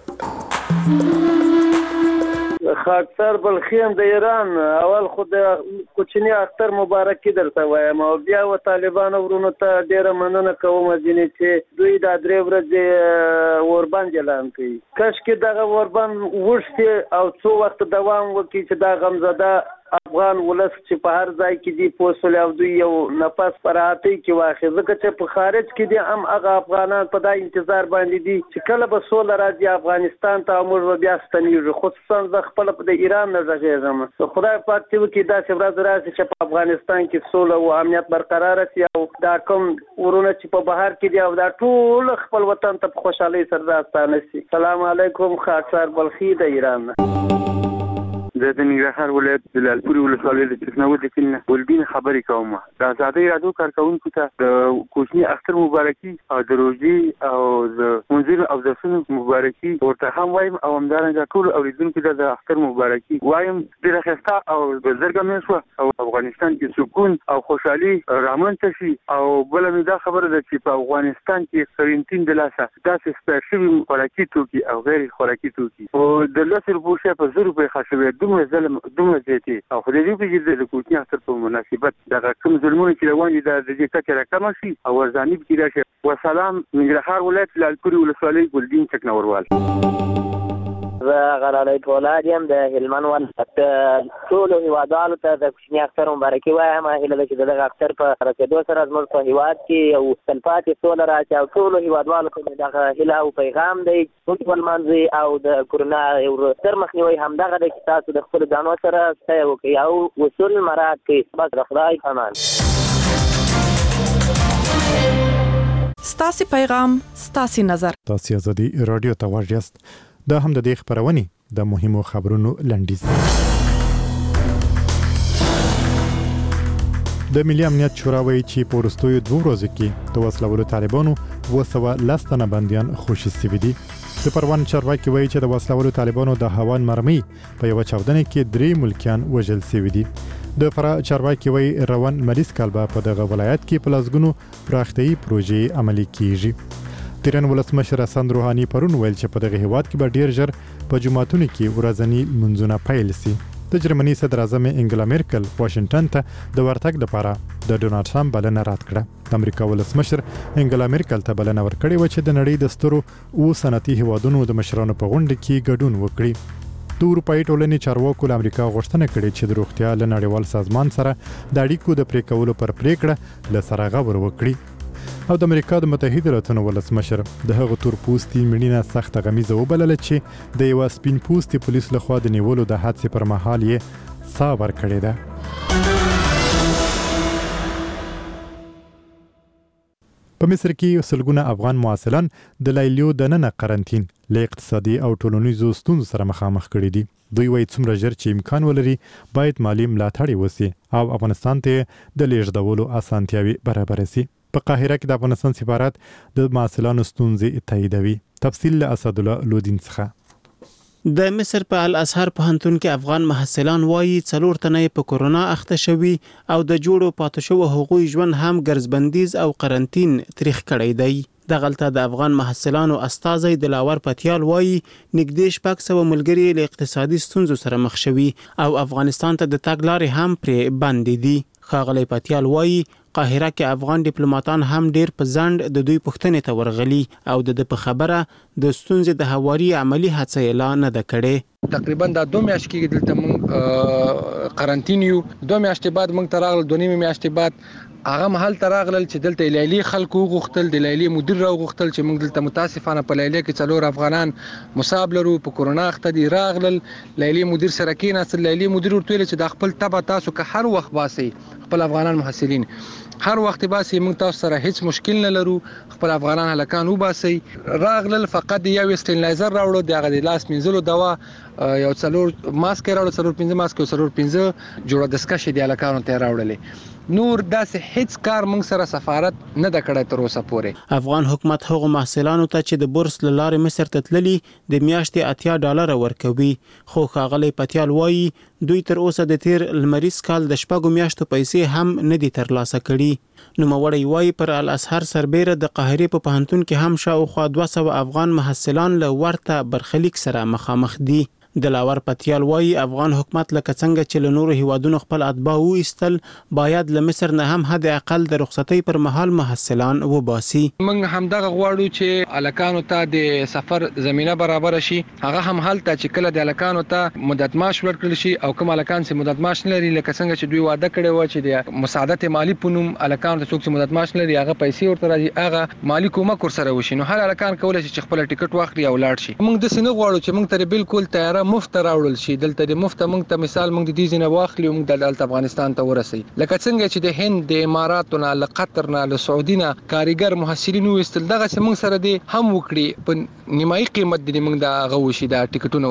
خاکسار بلخیم د ایران اول خود کوچنی اختر مبارک درته وایم او بیا و طالبان ورونو ته ډیره مننه کوم ځینې چې دوی د درې ورځې اوربند اعلان کړي. کاشکې دغه اوربند وشته او څو وخت دوام وکړي چې دا غمزده افغان ولس چې په هر ځای کې دی پوسول او دوی یو نفس پراتی کې واخی ځکه چې په خارج کې دی هم هغه افغانان په دا انتظار باندې دي چې کله به سوله راځي افغانستان ته موږ بیا ستنیږو. خصوصا زه خپل د ایران نه غږیږم. خدای پاک دې وکړي داسې ورځ راشي چې په افغانستان کې سوله او امنیت برقرار شي او دا کوم ورونه چې په بهر کې دی او دا ټول خپل وطن ته په خوشحالۍ سره راستانه شي. سلام علیکم. خاکسار بلخی د ایران. زه د ننګرهار ولایت د لالپورې ولسوالۍ د چکنود کلي ولبین خبرې کوم. د ازادۍ راډیو کارکونکو ته د کوچني اختر مبارکي او د روزي او د منځیر او د سن مبارکي ورته هم وایم او همدارنګه ټول اوریدونکو ته د اختر مبارکي وایم. ډیره ښه او بزرګه مې شو او افغانستان کې سکون او خوشحالي رامنځته شي. او بل مې دا خبره ده چې په افغانستان کې قرنطین د لاسه داسې سپیر شوي خوراکي توکي او غیر خوراکي توکي او د لس روپو شی په زر روپۍ خرڅوي دومره ظلم دومره زیاتې او خدای دې وکړي د کوچني اختر په مناسبت دغه کوم ظلمونه چې روان دي د دې کچه راکمه شي او ورځاني کې راشي. وسلام. ننګرهار ولایت لالپورې ولسوالۍ ګلدین چکنوروال. زه غلالی فولاد یم د هلمند ولایت. ټولو هیوادوالو ته د کوچني اختر مبارکي وایم. هیله ده چې د دغه اختر په رسېدو سره زموږ په هیواد کې یو تلپاتې سوله راشي او ټولو هیوادوالو ته مې دغه هیله او پیغام دی موږ ولمانځي او د کرونا یو ستر مخنیوی همدغه دی چې تاسو د خپلو ځانو سره سعی وکړئ او اصول مراعات کړئ. بس د خدای امان. ستاسې پیغام ستاسې نظر. تاسې ازادي راډیو ته واږ یاست. دا هم د دې خبرونې د مهمو خبرونو لنډیز. د ملي امنیت شورا وایي چې په وروستیو دوو ورځو کې د وسلوالو طالبانو اووه سوه لس تنه بندیان خوشي سوي دي. د پروان چارواکي وایي چې د وسلوالو طالبانو د هوان مرمۍ په یوه چاودنه کې درې ملکیان وژل سوي دي. د فرا چارواکي وایي روان مریض کال به په دغه ولایت کې په لسګونو پراختیایي پروژې عملي کیږي. د ایران ولسمشر حسن روحاني پرون ویل چې په دغه هیواد کې به ډیر ژر په جمعتونو کې ورځنی منځونه پیل شي. د جرمني صدر اعظم انګلا میرکل واشنگټن ته د ورتګ لپاره د ډونالډ ټرمپ بلنه رد کړه. د امریکا ولسمشر انګلا میرکل ته بلنه ورکړې و چې د نړۍ د سترو او صنعتي هیوادونو د مشرانو په غونډه کې ګډون وکړي. د اروپایي ټولنې چارواکو له امریکا غوښتنه کړې چې د روغتیا له نړیوال سازمان سره د اړیکو د پرې کولو پر پریکړه له سره غور وکړي. او د امریکا د متحده ایالاتونو ولسمشر د هغو تور پوستي مړینه سخت غمیزه وبلله چې د یو سپین پوستي پولیس لخوا د نیولو د حادثې پر مهال یې ساه ورکړې ده. په مصر کې سلګونه افغان معاصلان د لایلیو د ننه قرنطین له اقتصادي او ټولنیزو ستونزو سره مخامخ کړي دي. دوی وایي څومره ژر چې امکان ولري باید مالي ملاتړ وشي او افغانستان ته د لیږدولو اسانتیاوي برابر شي. په قاهره کې د افغانستان سفارت د معاصلانو ستونزې تاییدوي. تفصیل له اسد الله لودین څخه. د مصر په الازهر پوهنتون کې افغان محصلان وایي څلور تنه په کورونا اخته شوي او د جوړو پاتې شوو هغوی ژوند هم ګرځبندیز او قرنطین تاریخ کړی دی. دغلته د افغان محصلانو استازی دلاور پتیال وایي نږدې شپږ سوه ملګري له اقتصادي ستونزو سره مخ شوي او افغانستان ته د تګ لارې هم پرې بندې دي. ښاغلی پتیال وایي قاهره کې افغان ډیپلوماټان هم ډیر په ځنډ د دوی پوښتنې ته ورغلي او د د په خبره د ستونزې د هواري عملی هڅه اعلان نه ده کړې. تقریبا دا دوه میاشتې کې دلته موږ قرنطین یو. دوه میاشتې بعد موږ ته راغلل، دوه نیمې میاشتې بعد هغه محل ته راغلل چې دلته لیلی خلکو وغوښتل، د لیلی مدیر راوغوښتل چې موږ دلته متاسفانه په لیلی کې څلور افغانان مصاب لرو، په کورونا اخته دي. راغلل لیلی مدیر سره کېناستل، لیلی مدیر ورته ویل چې د خپل تبه تاسو که هر وخت باسي خپل افغانان محصلین هر وخت باسي، موږ تاسو سره هیڅ مشکل نه لرو، خپل افغانان هلکان وباسي. راغلل فقط یو استرلایزر راوړو، د هغه د لاس مینځلو دوا، یو څلور ماسک راوړو، څلور پنځه ماسک او څلور پنځه جوړه دستکشې د هلکانو ته راوړلې. نور داسې هیڅ کار موږ سره سفارت نه د کړی تر اوسه پورې. افغان حکومت هغو محصلانو ته چې د بورس له لارې مصر ته تللي د میاشتې اتیا ډالره ورکوي، خو ښاغلی پتیال وایي دوی تر اوسه د تیر لمریز کال د شپږو میاشتو پیسې هم نه دي ترلاسه کړي. نوموړی وایي پر الازهر سربیره د قاهرې په پوهنتون کې هم شاوخوا دوه سوه افغان محصلان له ورته برخلیک سره مخامخ دي. دلاور پتیال وایي افغان حکومت لکه څنګه چې له نورو هیوادونو خپل اتباع وایستل باید له مصر نه هم حد اقل د رخصتۍ پر مهال محصلان وباسي. موږ همدغه غواړو چې الکانو ته د سفر زمينه برابر شي، هغه هم حالت چې کله د الکانو ته مدت معاش ورکړل شي او کوم الکان چې مدت معاش نه لري لکه څنګه چې دوی وعده کړی و چې د مساعدت مالی پونم الکانو ته څوک چې مدت معاش لري هغه پیسې ورته راځي، هغه مالی کومک ورسره وشي. نو هر الکان کولای شي چې خپل ټیکټ واخلي او لاړ شي. موږ د سینه غواړو چې موږ ته بالکل تیار مفت راوړل شي. دلته د مفت موږ ته مثال موږ د دې ځینه واخلي او موږ د دلته افغانستان ته ورسي، لکه څنګه چې د هند، د اماراتو نه، له قطر نه، له سعودي نه کاریګر محصلین وستل، دغه موږ سره د هم وکړي په نیمایي قیمت د موږ د غوښي د ټیکټونه وشي.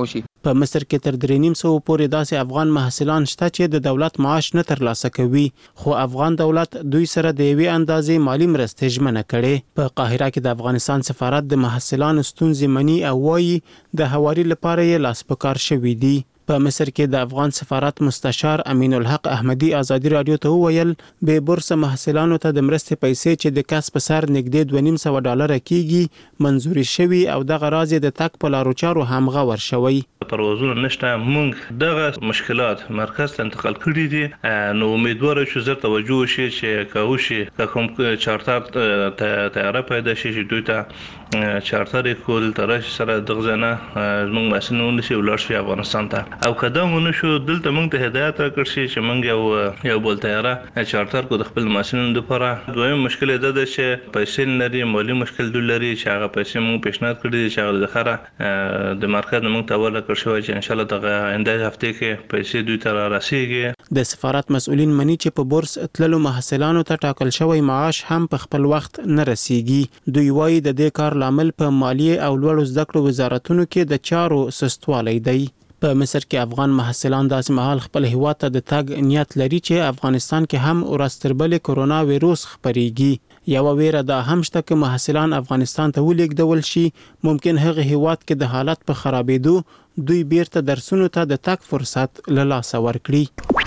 په مصر کې تر درې نیم سوه پورې داسې افغان محصلان شته چې د دولت معاش نه ترلاسه کوي، خو افغان دولت دوی سره د یوې اندازې مالی مرستې ژمنه کړې. په قاهره کې د افغانستان سفارت د محصلانو ستونزې مني او وایي د هواري لپاره یې لاس په کار شوي دي. په مصر کې د افغان سفارت مستشار امین الحق احمدی ازادي رادیو ته وویل به بورس محصلانو ته د مرستې پیسې چې د کس په سر نږدې دوه نیم سوه ډالره کیږي منزوري شوي او دغه راز د تک په لارو چارو همغه ورشوي. پروازونه نشته، موږ دغه مشکلات مرکز ته انتقال کړي دي، نو امیدوار یو زر توجه وشي چې کاوشي کوم چارتر تیاره پیدا شي چې دوی ته چارتر کول ترش سره دغزنه موږ مسنون شي ولر شي افغانستان ته او قدم ونشو. دلته موږ ته هدایت راکړ شي چې موږ یو یو بل تیاره چارتر کو د خپل مسنون لپاره. دویم مشکل دا ده چې پیسې لري، مالی مشکل لري چې هغه پیسې موږ پیشنهاد کړی چې هغه د خره د مرکز موږ ته ورکړ شوی چې ان شاء الله دغه آینده هفته کې پیسې دوی ته راسیږي. د سفارت مسؤلین مني چې په بورس تللو محصلانو ته ټاکل شوی معاش هم په خپل وخت نه رسیږي. دوی وایي د دې کار لامل په مالیه او لوړو زده کړو وزارتونو کې د چارو سستوالی دی. په مصر کې افغان محصلان داسې مهال خپل هیواد ته د تګ نیت لري چې افغانستان کې هم ورستربلې کرونا وایروس خپریږي. یو ویره دا هم شته چې محصلان افغانستان ته ولیږدول شي، ممکن هغه هیواد کې د حالت په خرابېدو دوی بیرته درسونو ته د تک فرصت له لاسه ورکړي.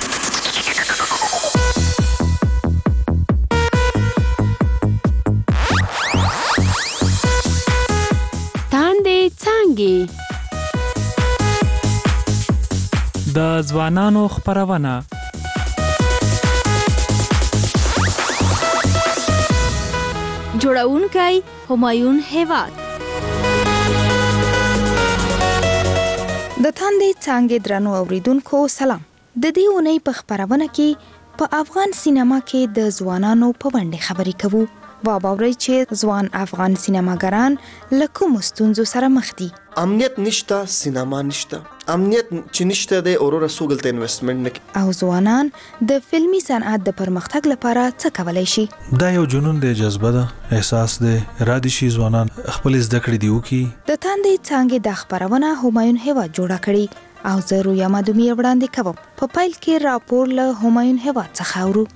تاندې څانګې د ځوانانو خپرونه جوړونکی همایون هیواد. د تاندې څانګې درنو اوریدونکو سلام. د دې اونۍ په خبرونه کې په افغان سینما کې د ځوانانو په باندې خبرې کوو. واورئ چې ځوان افغان سینماګران له کومو ستونزو سره مخ دي. امنیت نشته، سینما نشته. امنیت چې نشته د اورور سوګل ته انویسټمنټ نه او ځوانان د فلمي صنعت د پرمختګ لپاره څه کولای شي؟ دا یو جنون دی، جذبه ده، احساس دی، ارادي شي ځوانان خپل زده کړې دی وکي. د تاندې څانګې د خبرونه همایون هیواد جوړه کړي او زه رویا مدومی وړاندې کوم. په پیل کې راپور له همایون هیواد څخه اورو.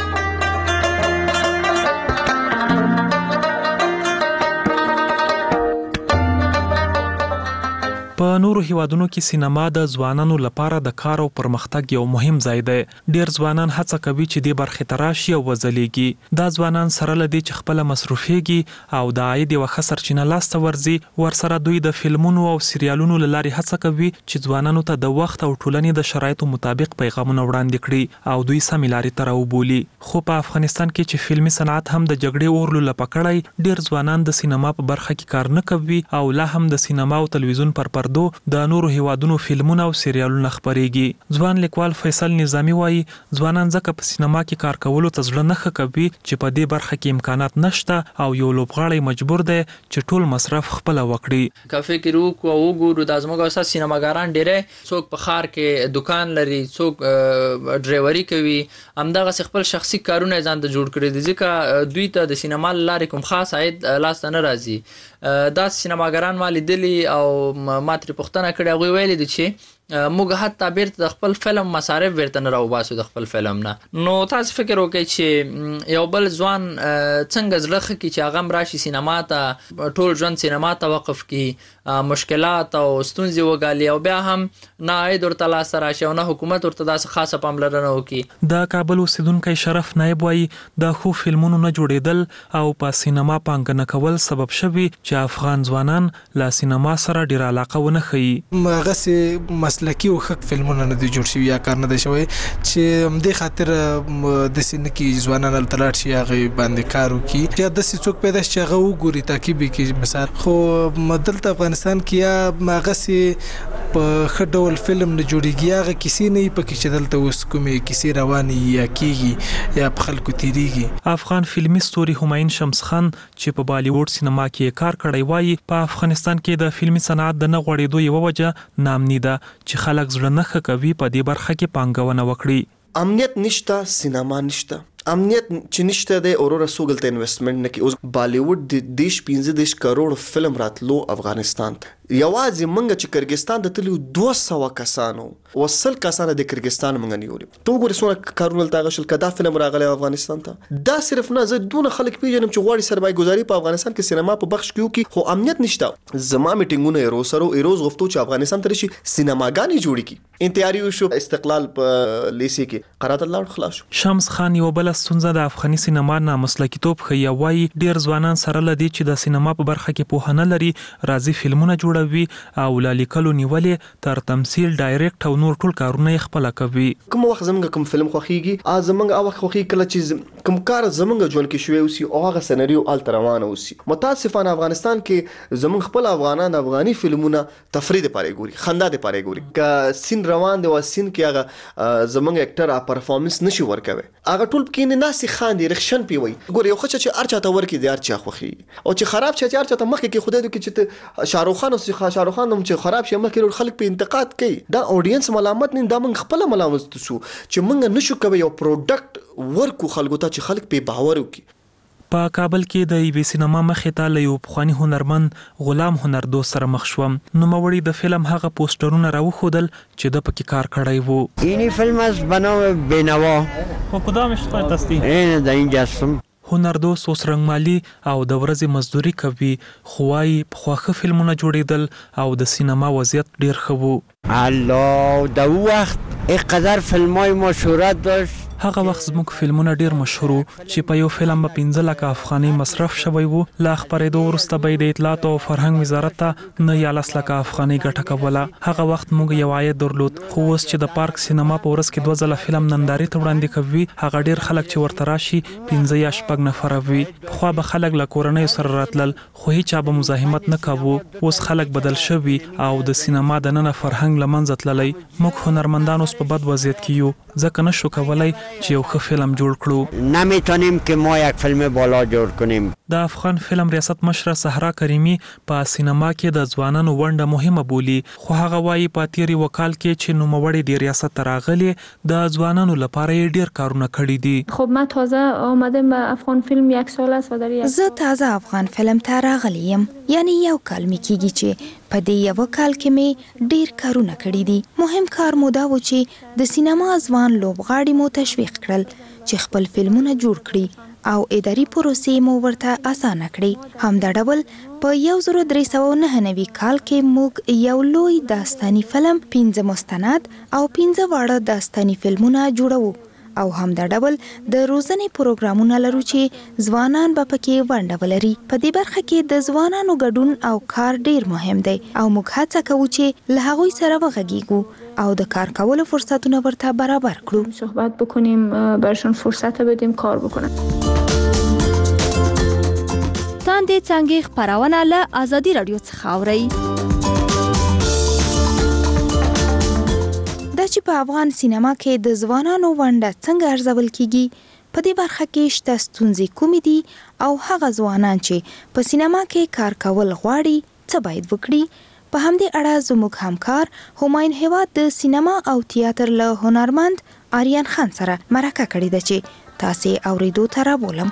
په نورو هیوادونو کې سینما د ځوانانو لپاره د کار او پرمختګ یو مهم ځای دی. ډیر ځوانان هڅه کوي چې د برخې ته راشي او وځلیږي. دا ځوانان سره لدی چې خپل مصروفيږي او د عاید یو خسر چینه لاسته ورزي. ورسره دوی د فلمونو او سریالونو لاري هڅه کوي چې ځوانانو ته د وخت او ټولنې د شرایطو مطابق پیغامونه وړاندې کړي او دوی سمې لارې ته راوبولي. خو په افغانستان کې چې فلمي صنعت هم د جګړې اور لپاره کړی، ډیر ځوانان د سینما په برخه کې کار نه کوي او لا هم د سینما او تلویزیون پر پردو د نورو هیوادونو فلمونه او سریالونه خبريږي. ځوان لیکوال فیصل نظامی وایي ځوانان ځکه په سینما کې کار کولو ته ځړه نه کوي چې په دې برخه کې امکانات نشته او یو لوبغاړی مجبور دی چې ټول مصرف خپل وکړي. کافه کې روک او وګورو د ازمګو اساس سینماګران ډېره څوک په خار کې دکان لري، څوک ډرایوري کوي، همدغه خپل شخصي کارونه ځان ته جوړ کړي دي ځکه دوی ته د سینما لارې کوم خاص عاید لاس نه راځي. دا سینماګران مالي دلی او ماتری پښتنه کړي هغه ویلي دي چې موږ حتی بیرته د خپل فلم مصارف ورته نه راوباسو د خپل فلم نه. نو تاسو فکر وکړئ چې یو بل ځوان څنګه زړه خکې چې هغه راشي سینما ته، ټول ژوند سینما ته وقف کړي، مشکلات او ستونزې وګالي او بیا هم نه عاید ورته لاسته راشي او نه حکومت ورته داسې خاصه پاملرنه وکړي. د کابل اوسیدونکی شرف نایب وایي د خو فلمونو نه جوړېدل او په سینما پانګونه کول سبب شوي چې افغان ځوانان له سینما سره ډېره علاقه ونه ښیي. هغسې مسلکي او ښه فلمونه نه دي جوړ شوي یا کار نه دی شوی چې همدې خاطر داسې نه کېږي ځوانان هلته لاړ شي هغې باندې کار وکړي یا داسې څوک پیدا شي چې هغه وګوري تعقیب یې کړي. مثال خو دلته افغانستان کې یا هغسې په ښه ډول فلم نه جوړېږي، هغه کیسې نه وي پکې چې دلته اوس کومې کیسې روانې یا کېږي یا په خلکو تېرېږي. افغان فلمي ستوري همایون شمس خان چې په بالیووډ سینما کې کار کړی وایي په افغانستان کې د فلمي صنعت د نه غوړېدو یوه وجه نامني ده چې خلک زړه نه ښه کوي په دې برخه کې پانګونه وکړي. امنیت نشته، سینما نشته. امنیت چې نشته دی اورور سوګل ته انویسټمنټ نه کوي. اوس بالیووډ د دیش پنځه دیش کروڑ فلم راتلو افغانستان ته یوازې منګه چې کرګستان ته تلو دوه سوه کسانو وصل کسانه د کرګستان منګه نیولې تو ګورې څونه کارونه تاغه شل کدا فلم راغلی افغانستان ته دا صرف نه زه دونه خلک پیژنم چې غواړي سرمایه گذاري په افغانستان کې سینما په بخش کې وکړي خو امنیت نشته زما میټینګونه یې روسرو ایروز غوښتو چې افغانستان ته راشي سینماګانې جوړې کړي انتیاری وشو استقلال په لیسي کې قرات الله خلاص شمس خان یو بل ستونزه د افغاني سینما نه مسلکیتوب خي وایي ډیر ځوانان سره لدی چې د سینما په برخه کې پوهنه لري راځي فلمونه جوړوي او لالیکلو نیولې تر تمثيل ډایرکټ او نور ټول کارونه خپل کوي کوم وخت زمونږ کوم فلم خوخيږي ا زمونږ او وخت خوخي کله چې کوم کار زمونږ ژوند کې شوی اوسي او هغه سناریو ال روانه اوسي متاسفانه افغانستان کې زمونږ خپل افغانان افغاني فلمونه تفرید لپاره ګوري خندا لپاره ګوري ک سین روان دی و سین کې هغه زمونږ اکټر ا پرفورمنس نشي ورکوي هغه ټول کې نه ناسي خاندي رخصن پیوي ګوري یو خچ چې ارچا ته ورکی دی ارچا خوخي او چې خراب چې ارچا ته مخ کې خدای دې کې چې شاروخ خان او شاروخ خان چې خراب شي مخ کې خلک په انتقاد کوي دا اودینس ملامت نه دا موږ خپل ملامت شو چې موږ نشو کوي یو پروډکټ ورکو خلکو ته چې خلک په باور وکړي په کابل کې د ایبي سینما مخې ته له یو پخوانی هنرمند غلام هنردوست سره مخ شوم نو موري د فلم هغه پوسټرونه راوخودل چې د پکې کار کړی وو این فیلم از بنام بینوا خو کدامش تاسو این د اینجاستم هنردوست اوس رنگمالي او د ورځې مزدوري کوي خوای په خوخه فلمونه جوړیدل او د سینما وضعیت ډیر ښه وو الله د وخت اقدر فلمای ما شهرت داشت هغه وخت زموږ فلمونه ډیر مشهور چې په یو فلم په پنځه لکه افغاني مصرف شوی وو لا خبرېدو وروسته به د اطلاعات او فرهنګ وزارت ته نه یا لس لکه افغاني ګټه کوله هغه وخت موږ یو عاید درلود خو اوس چې د پارک سینما په ورځ کې دوه ځله فلم ننداري ته وړاندې کوي هغه ډیر خلک چې ورته راشي پنځه یا شپږ نفر وي خو به خلک له کورنۍ سره راتلل خو هیڅ به مزاحمت نه کاوه اوس خلک بدل شوي او د سینما د نن فرهنګ لمنځه تللی موږ هنرمندان اوس په بد وضعیت کې یو ځکه نشو کولای چې یو ښه فلم جوړ کړو نمیتونیم که ما یک فیلم بالا جوړ کنیم د افغان فلم ریاست مشره صحرا کریمی په سینما کې د ځوانانو ونډه مهمه بولی خو هغه وايي په تیری وکال کې چې نوموړی د ریاست راغلي د ځوانانو لپاره ډیر کارونه کړی دي خب ما تازه آمدم به افغان فیلم یک سال است و در یک زه تازه افغان فلم ته راغلیم یعنی یو کال می کیږي چې په دې یو کال کې می ډیر کارونه کړی دي مهم کار مو دا و چې د سینما ځوان لوبغاړي مو تشویق کړل چې خپل فلمونه جوړ کړي او اداري پروسې مو ورته اسانه کړې همدا ډول په یو زره درې سوه نهه نوي کال کې موږ یو لوی داستاني فلم پنځه مستند او پنځه واړه داستاني فلمونه جوړو او همدا ډول د روزنې پروګرامونه لرو چې ځوانان به پکې ونډه ولري په دې برخه کې د ځوانانو ګډون او کار ډیر مهم دی او موږ هڅه کوو چې له هغوی سره وغږیږو او د کار کولو فرصتونه ورته برابر کړو صحبت بکنیم برشون فرصت بدیم کار بکنن تاندې څنګه خبرونه له ازادي رادیو څخه اوري دا چې په افغان سینما کې د ځوانانو ونډه څنګه ارزول کیږي په دې برخه کې شته ستونزې کومې دي او هغه ځوانان چې په سینما کې کار کول غواړي څه باید وکړي په همدې اړه زموږ همکار همایون هیواد د سینما او تیاتر له هنرمند آریان خان سره مرکه کړې ده چې تاسو اوریدو ته رابولم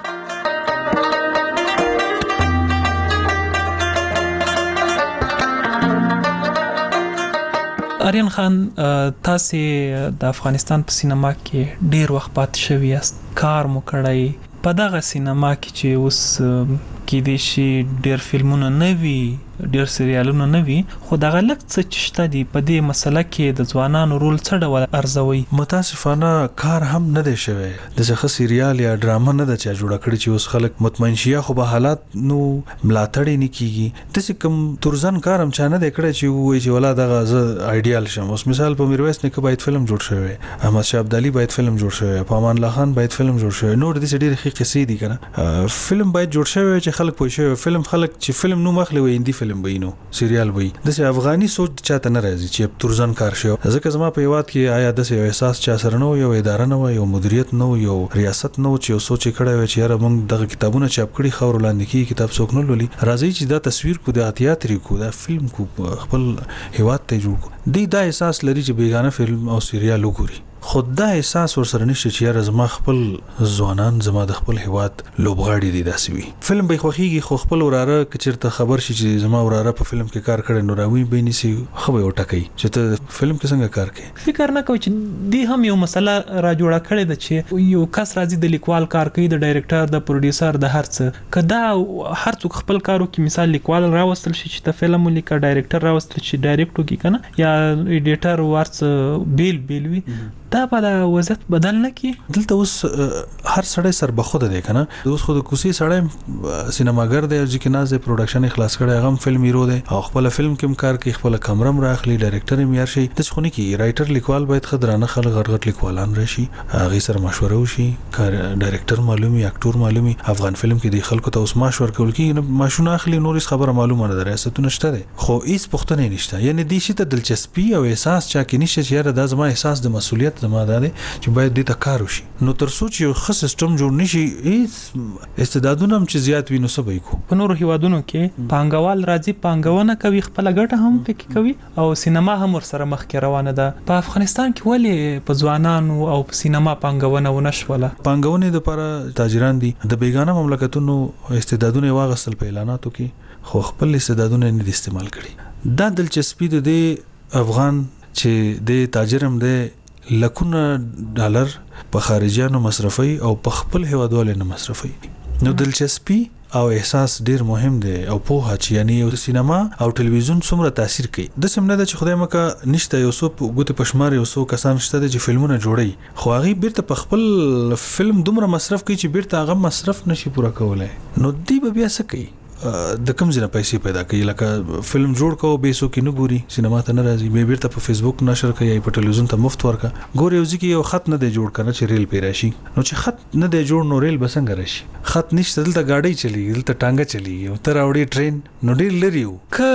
آریان خان تاسو د افغانستان په سینما کې ډیر وخت پات شوی است کار مو کړی په دغه سینما کې چې اوس کې دي شي ډیر فلمونه نوي ډیر سریالونه نوي خو دغه لک څه چشته دي په دې مسله کې د ځوانانو رول څه ډول ارزوي متاسفانه کار هم نه دی شوی د څه سریال یا ډراما نه د چا جوړ کړی چې اوس خلک مطمئن شي خو به حالات نو ملاتړ نه کیږي د څه کم ترزن کارم چا نه دی کړی چې وایي چې ولا دغه ز ایډیال شم اوس مثال په میرویس نیکه باید فلم جوړ شوی احمد شاه ابدالي باید فلم جوړ شوی په امان الله خان باید فلم جوړ شوی نور د دې ډېر ښه قصې دي کنه فلم باید جوړ شوی چې خلک پوه شي فلم خلک چې فلم نو مخلي وي هندي فلم وینو سریال وي د افغاني سوچ چاته نه راځي چې ترزن کار شي ځکه زما په یواد کې آیا د یو احساس چا سره نو یو اداره نو یو مدیریت نو یو ریاست نو چې سوچ کړه وي چې را موږ دغه کتابونه چاپ کړي خور لاندې کې کتاب څوک نه لولي راځي چې دا تصویر کو د تیاتر کو دا فلم کو خپل هیواد ته جوړ کو دی دا احساس لري چې بیگانه فلم او سریال وګوري خود دا احساس ورسره نشته چې یاره زما خپل ځوانان زما د خپل هیواد لوبغاړي دي داسې وي. فلم به خوښیږي خو خپل وراره کچرته خبر شي چې زما وراره په فلم کې کار کړي نو راوي به نسی خو به وټکای چې ته فلم کې څنګه کار کوي. فکر نه کوي چې دی هم یو مسله را جوړه کړې ده چې یو کس راځي د لیکوال کار کوي د ډایرکټر د پروډوسر د هر څه کدا هر څوک خپل کارو کې مثال لیکوال راوستل شي چې ته فلم ولیکه ډایرکټر راوستل شي ډایرکټ وکي کنه یا ایډیټر ورڅ بیل بیل وي دا په وضعیت بدل نه کی. دلته اوس هر سړی سر بخوده دی کنه اوس خود کوسي سړی سینماګر دی چې نازه پروډکشن اخلاص کړي هغه فلم هیرو دی او خپل فلم کې کار کوي خپل کمرم راخلي ډایرکټر یې یار شي د څخونی کې رائټر لیکوال باید خدرانه خلک غټ غټ لیکوالان راشي هغه سره مشوره وشي کار ډایرکټر معلومي اکټور معلومي افغان فلم کې د خلکو ته اوس مشوره کول کې ماشونه اخلي نور خبره معلومه نه درسته نشته دی خو هیڅ پښتنه نشته یعنی د شي ته دلچسپي او احساس چا کې نشي چې یاره دا زما احساس د مسولیت زما ده چې باید دې ته کار وشي نو تر څو چې یو ښه سیستم جوړ نشي هیڅ استعدادونه هم چې زیات وي نو څه به کو. په نورو هیوادونو کې پانګوال راځي پانګونه کوي خپل ګټه هم پکې کوي او سینما هم ورسره مخکې روانه ده. په افغانستان کې ولې په ځوانانو او په سینما پانګونه ونشوله؟ پانګونې لپاره تاجران دي د بیگانه مملکتونو استعدادونه واغستل په اعلاناتو کې خو خپل استعدادونه نه استعمال کړي. دا دلچسپي د افغان چې د تاجرم د لکونه ډالر په خارجيانو مصرفي او په خپل هیوادوالو نه مصرفي نو دلچسپي او احساس ډیر مهم دی او په هڅه یعنی یو سینما او ټلویزیون څومره تاثیر کوي د سیمنه د خدای مکه نشته یو څو ګوت پښمار یو څو کسان شته چې فلمونه جوړي خو هغه بیرته په خپل فلم دومره مصرف کوي چې بیرته هغه مصرف نشي پوره کولای نو دی به بیا څه کوي د کوم ځای پیسې پیدا کوي لکه فلم جوړ کو به سو کې نه ګوري سینما ته نه راځي به بیرته په فیسبوک نشر کوي په ټلویزیون ته مفت ورکا ګوري او ځکه یو خط نه دی جوړ کنه چې ریل پی راشي نو چې خط نه دی جوړ نو ریل بسنګ راشي خط نشته دلته گاډي چلی دلته ټانګه چلی او تر اوړي ټرین نو ډیر لري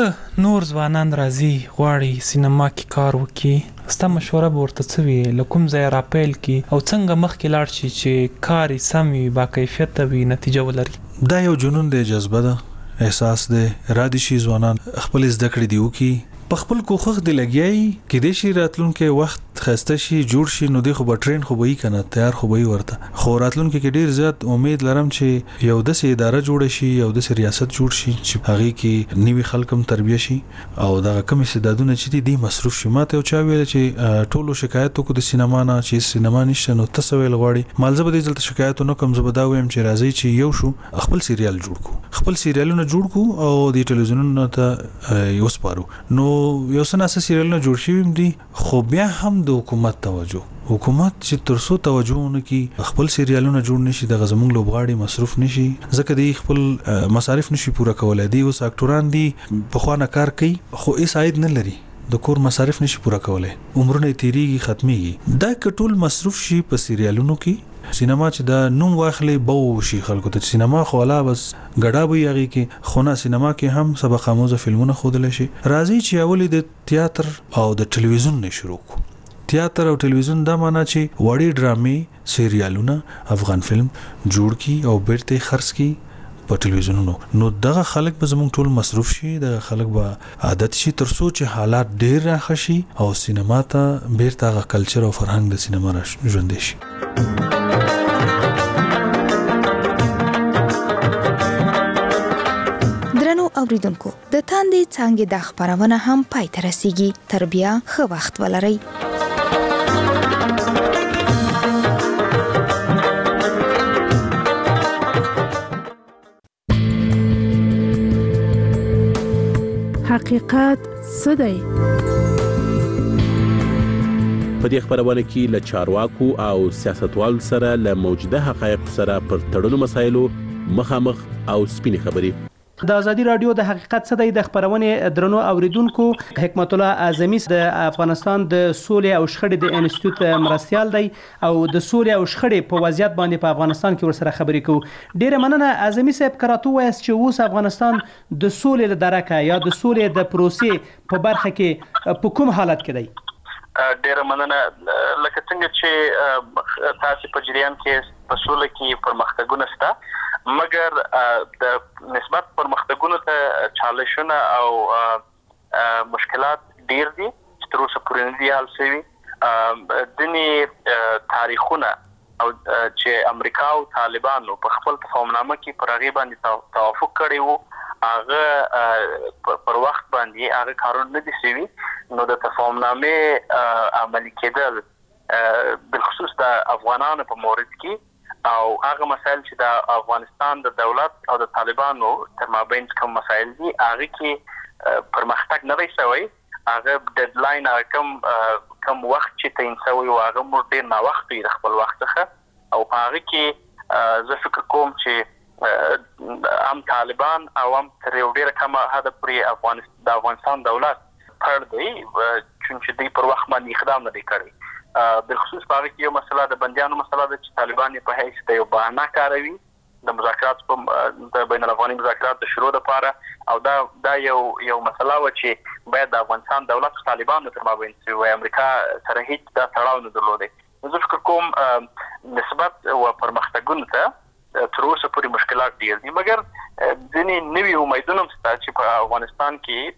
ک نور ځوانان راځي غواړي سینما کې کار وکړي ستا مشوره ورته څه وی لکم ځای راپیل کی او څنګه مخکې لاړ شي چې کار سمي با کیفیت وي نتیجه ولري. دا یو جنون دی جذبه ده احساس دی رادي شي ځوانان خپل زده کړې دیو کی په خپل کوخخ دی لګیای کې د شي راتلونکو وخت خسته شي جوړ شي نو دی خو به ټرین خو به یې کنه تیار خو به یې ورته خو راتلونکو کې ډیر زیات امید لرم چې یو د سي اداره جوړ شي یو د سي ریاست جوړ شي چې هغه کې نیوي خلکم تربیه شي او دا کوم استعدادونه چې دي مصروف شي ماته او چا ویل چې ټولو شکایتو کو د سینما نه چې سینما نشته نو تاسو ویل غواړي مالزه به دې ځلته شکایتو نو کوم زبدا ويم چې راځي چې یو شو خپل سیریال جوړ کو خپل سیریالونه جوړ کو او د ټلویزیونونو ته یو سپارو نو یو سناسه سیریالونه جوړ شي دي خو بیا هم د حکومت توجه حکومت چې ترسو توجه نه کی خپل سیریالونه جوړ نشي د غزمون لوبغاړي مصروف نشي ځکه دی خپل مصارف نشي پوره کولای دی اوس اکټوران دي په خوانه کار کوي خو هیڅ عاید نه لري د کور مصارف نشي پوره کولای عمرونه تیریږي ختميږي دا کټول مصروف شي په سیریالونو کې سینما چې دا نوم واخلي بو شي خلکو ته سینما خو لا بس غډا به یږي کې خونه سینما کې هم سبق آموز فلمونه خودل شي راځي چې اولي د تیاتر او د ټلویزیون نه شروع کو تیاتر او ټلویزیون دا معنا چې وړي ډرامې سیریالونه افغان فلم جوړ کی او بیرته خرڅ کی په ټلویزیونونو نو دغه خلک به زموږ ټول مصروف شي دغه خلک به عادت شي تر څو چې حالات ډیر راخشي او سینما ته بیرته غ کلچر او فرهنګ د سینما را ژوند شي. اوریدونکو د تاندې څنګه د خبرونه هم پای ته رسیږي تر بیا ښه وخت ولرئ. حقیقت څه دی؟ په دې خبرونه کې له چارواکو او سیاستوالو سره له موجوده حقایق سره پر تړلو مسایلو مخامخ او سپینې خبرې. د ازادي رادیو د حقیقت څه دی د خبرونه درنو اوریدونکو حکمت الله اعظمي د افغانستان د سولې او شخړې د انسټیټیوټ مرستيال دی او د سولې او شخړې په وضعیت باندې په افغانستان کې ورسره خبرې کوو. ډیره مننه اعظمي صاحب کراته وایس چې اوس افغانستان د سولې له درکه یا د سولې د پروسې په برخه کې په کوم حالت کې دی؟ ډیره مننه لکه څنګه چې تاسو په جریان کې په سولې کې پرمختګونه شته مګر د نسبت پرمختګونو ته چالشونه او مشکلات ډیر دي چې تر اوسه پورې نه دي حل شوي دني تاریخونه او چې امریکا او طالبانو په خپل تفاهمنامه کې پر هغه باندې توافق کړی وو هغه پر وخت باندې هغه کارونه نه دي شوي نو د تفاهمنامه عملي کېدل بالخصوص د افغانانو په مورد کې او هغه مسایل چې د افغانستان د دولت او د طالبانو تر مابین کوم مسایل دي هغه کې پرمختګ نه دی شوی هغه ډیډلاین هغه کوم کوم وخت چې تعین شوی و هغه مور ډیر نا وخت دی خپل وخت څخه او هغه کې زه فکر کوم چې هم طالبان او هم تر یو ډیر کمه حد پورې افغانستان د افغانستان دولت پر دی چې دوی پر وخت باندې اقدام نه دی کړی بالخصوص په هغه کې یو مسله د بندیانو مسله ده چې طالبان په حیث د یو بهانه کاروي د مذاکرات په د بین الافغاني مذاکرات د شروع لپاره او دا دا یو یو مسله و چې باید د افغانستان دولت او طالبانو تر مابین چې امریکا سره هیڅ دا تړاو نه درلودي زه فکر کوم نسبت او پرمختګونو ته تر اوسه پورې مشکلات ډیر دي مګر ځینې نوي امیدونه شته چې په افغانستان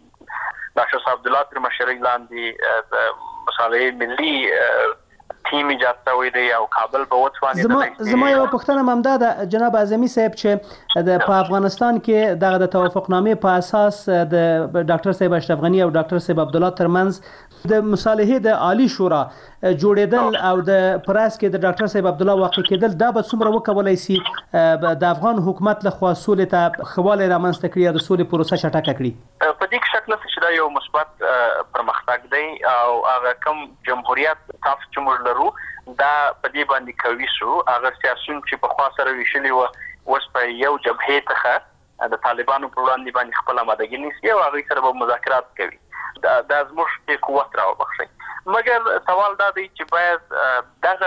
کې ډاکټر صاحب عبدالله تر مشرۍ لاندې د مصالحې ملي ټیم ایجاد شوی دی او کابل به وڅواني زما زما یو پوښتنه ممدا ده جناب اعظمي صاحب چې د په افغانستان کې دغه د توافقنامې په اساس د ډاکټر صاحب اشرف غنی او ډاکټر صاحب عبدالله ترمنځ د مصالحې د عالی شورا جوړېدل او د پراس کې د ډاکټر صاحب عبدالله واقع کېدل دا به څومره وکولای شي د افغان حکومت له خوا سولې ته خواله رامنځته کړي د سولې پروسه چټکه کړي په دې کې شک نشته چې دا یو مثبت پرمختګ دی او هغه کوم جمهوریت تاسو چې موږ لرو دا په دې باندې کوي شو هغه سیاسيون چې په خوا سره ویشلي و اوس په یو جبهه ته د طالبانو په وړاندې باندې خپل آمادګي نیسي او هغه سره به مذاکرات کوي دا د زموږ په قوت راوبخشي مګر سوال دا دی چې باید دغه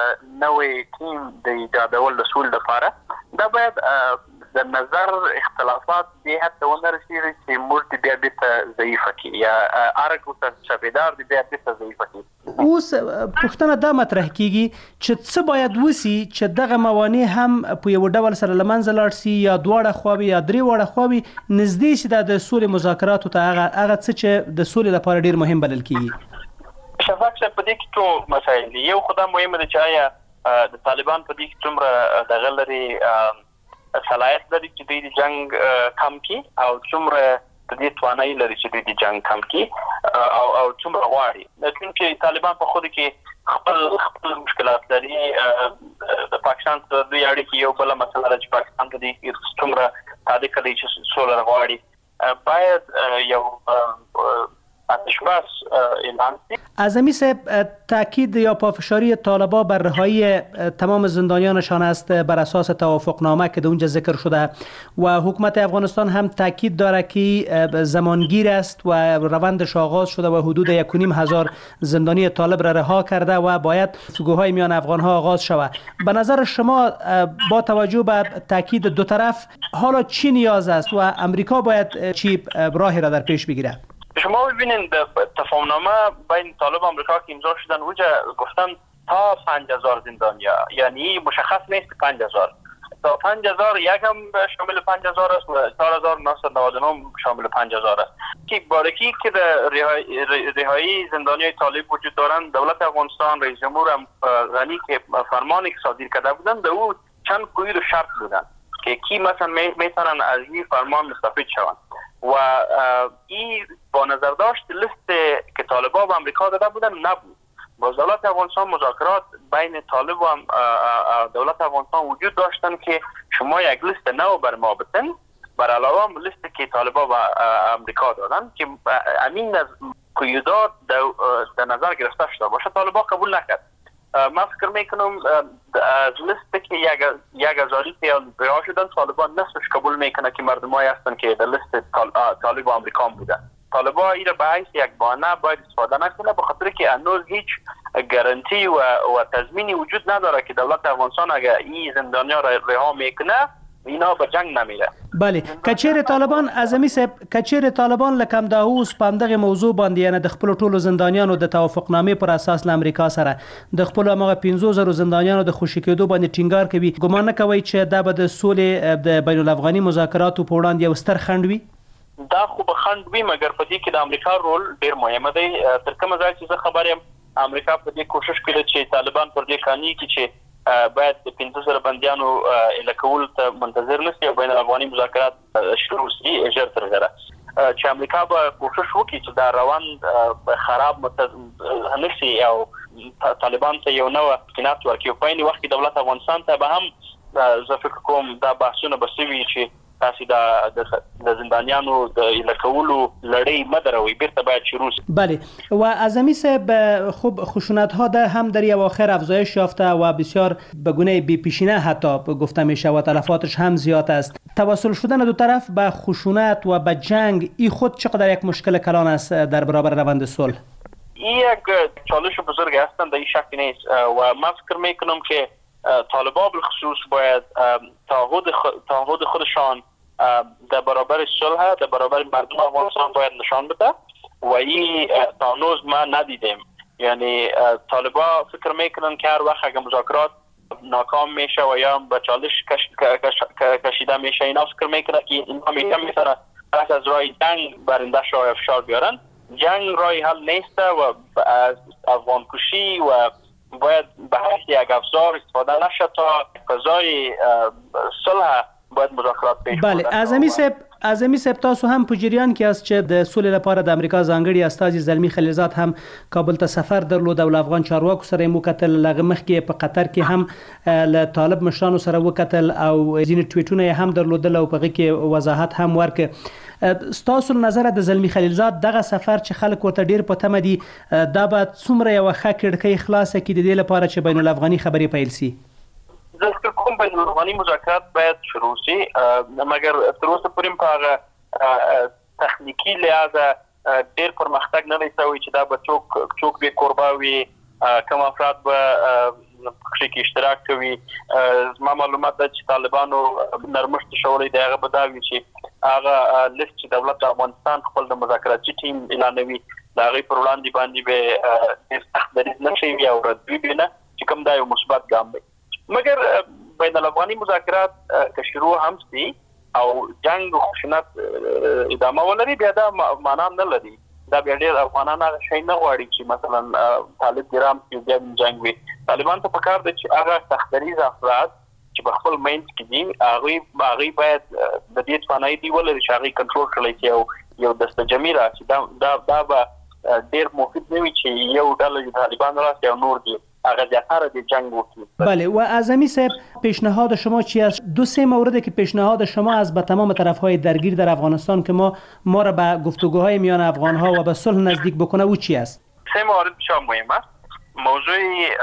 نوې ټیم د ایجادول د سول لپاره دا باید د نظر اختلافات به حتی ونرسي چې موږ بیا بیت ضعیفه کی یا ارګو ته شبیدار دی بیا بیت ضعیفه کی اوس پښتنه دا مطرح کیږي چې څه باید وسی چې دغه موانع هم په یو ډول سره لمنځه لاړ شي یا دواړه خواوي یا درې وړه خواوي نږدې شي د سولې مذاکراتو ته هغه هغه څه چې د سولې لپاره ډیر مهم بلل کیږي شفاف څه په دې کې ټول مسایل دي یو خدای مهمه ده چې آیا د طالبان په دې کې څومره د غلري صلاحیت لري چې د جنگ کم کی او څومره د دې توانایي لري چې د جنگ کم کی او او څومره غواړي چې طالبان په خود کې خپل خپل مشکلات لري د پاکستان سره دوی اړیکې یو بل مسله ده چې پاکستان ته د څومره صادق دي چې سولر غواړي باید یو اتشباس اعلان شد. اعظمی صاحب تاکید یا پافشاری طالبان بر رهایی تمام زندانیانشان است بر اساس توافقنامه که در اونجا ذکر شده و حکومت افغانستان هم تاکید داره که زمانگیر است و روندش آغاز شده و حدود یک و نیم هزار زندانی طالب را رها کرده و باید گفتگوهای میان افغانها آغاز شود. به نظر شما با توجه به تاکید دو طرف حالا چی نیاز است و امریکا باید چی راهی را در پیش بگیره؟ شما ببینید تفاهمنامه بین طالب و امریکا که امضا شدن اونجا گفتن تا پنج هزار زندانیا، یعنی مشخص نیست پنج هزار تا پنج هزار یک هم شامل پنج هزار است و چهار هزار و نهصد و نود و نه شامل پنج هزار است که بارکی که رهایی زندانیای طالب وجود دارند دولت افغانستان رئیس جمهور غنی که فرمانی که صادر کرده بودند به او چند قید و شرط بودند که کی مثلا میتونن از این فرمان مستفید شوند و این با نظر داشت لیست که طالبان و امریکا داده بودن نبود. با دولت افغانستان مذاکرات بین طالب و دولت افغانستان وجود داشتن که شما یک لیست نو بر ما بتن بر علاوه لیست که طالبان و امریکا دادن که امین از قیودات در نظر گرفته شده باشه طالبان قبول نکرد. من فکر میکنم از لیست که یک هزاری که رها شدن طالبان نصفش قبول میکنه که مردمایی هستن که در لیست طالب و امریکا بودن. طالبان این را به حیث یک بهانه باید استفاده نکنه به خاطر که هنوز هیچ گارانتی و و تضمینی وجود نداره که دولت افغانستان اگر این زندانیا را رها میکنه اینا به جنگ نمیره. بله کچیر طالبان اعظمی صاحب کچیر طالبان لکم دا اوس پاندغه موضوع باندې یعنی د خپل ټولو زندانیانو د توافقنامې پر اساس له امریکا سره د خپل هغه پنځه زره زندانیانو د خوشی کېدو باندې ټینګار کوي ګمان نه کوي چې دا به د سولې د بین الافغاني مذاکراتو په وړاندې یو ستر خنډ وي دا خو به خنډ وي مګر په دې کې د امریکا رول ډیر مهم دی تر کومه ځای چې زه خبر یم امریکا په دې کوشش کوي چې طالبان پر دې قانوني کې چې باید د پنځه سره بنديانو الکول ته منتظر نشي او بین الافغاني مذاکرات شروع شي ژر تر ژره چې امریکا به کوشش وکړي چې دا روان خراب نشي او طالبان ته یو نوې امکانات ورکړي. په عین وخت کې دولت افغانستان ته به هم زه فکر کوم دا بحثونه به سوي چې تاسو دا د زندانیانو د الکولو لړۍ مدروي بیرته باید شروع شي. بله و اعظمی صاحب خوب خشونت ها ده هم در اواخر افزایش یافته و بسیار به گونه بی پیشینه حتی گفته میشه و تلفاتش هم زیاد است. توسل شدن دو طرف به خشونت و به جنگ این خود چقدر یک مشکل کلان است در برابر روند صلح؟ این یک چالش بزرگ هستند، در این شک نیست و من فکر میکنم که طالبان بالخصوص باید تعهد تعهد خودشان در برابر صلح در برابر مردم افغانستان باید نشان بده و این تانوز ما ندیدیم. یعنی طالبان فکر میکنن که هر وقت اگه مذاکرات ناکام میشه و یا به چالش کش... کش... کشیده میشه اینا فکر میکنن که اینا میگن میتونه از راه جنگ برنده شاه افشار بیارن. جنگ راه حل نیست و از افغان کشی و باید به حیث یک افزار استفاده نشه تا فضای صلح باید مذاکرات پیش بله اعظمی صاحب اعظمی صاحب تاسو هم په جریان کې است چې د سولې لپاره د امریکا ځانګړي استازي زلمی خلیلزاد هم کابل ته سفر درلود او افغان چارواکو سره مو کتل. لغه مخکې په قطر کې هم له طالب مشرانو سره وکتل او ځینې ټویټونه هم درلودل او په هغه کې وضاحت هم ورکړ. ستاسو نظر د زلمی خلیلزاد دغه سفر چې خلک ورته ډیر په تمه دي دا به څومره یو ښه کړکۍ خلاصه کړي د دې لپاره چې بین الافغاني خبرې پیل شي؟ زه فکر کوم بین الافغاني مذاکرات باید شروع شي مګر تر اوسه پورې په هغه تخنیکی لحاظ ډیر پرمختګ نه دی شوی چې دا به څوک څوک به قربا وي کوم افراد به پکې کې اشتراک کوي. زما معلومات ده چې طالبانو نرمښت شوړی دی هغه به دا وي چې هغه لیست چې دولت افغانستان خپل د مذاکراتي ټیم اعلانوي دا غي پر وړاندې باندې به سخت دریځ نشي او ردوی بنه چې کوم دا یو مثبت ګام دی. مگر بین الافغاني مذاکرات که شروع هم سي او جنگ او خشونت ادامه ولري بیا دا معنا نه لري. دا بیا ډېر افغانان هغه شی نه غواړي چې مثلا طالب ګرام کې بیا جنگ وي. طالبان ته پکار دي چې هغه سختریز افراد چې په خپل مینس کې دي هغه هغه باید د دې توانایي دی ولري چې هغه کنټرول کړي چې یو یو دسته جمیره چې دا دا دا به ډېر مفید نه وي چې یو ډله طالبان راځي او نور دي هغه ځکه د جنگ وکړي. بله و اعظمی صاحب پیشنهاد شما چی است؟ دو سه مورد که پیشنهاد شما از به تمام طرف‌های درگیر در افغانستان که ما ما را به گفتگوهای میان افغان‌ها و به صلح نزدیک بکنه او چی است؟ سه مورد بسیار مهم است. موضوع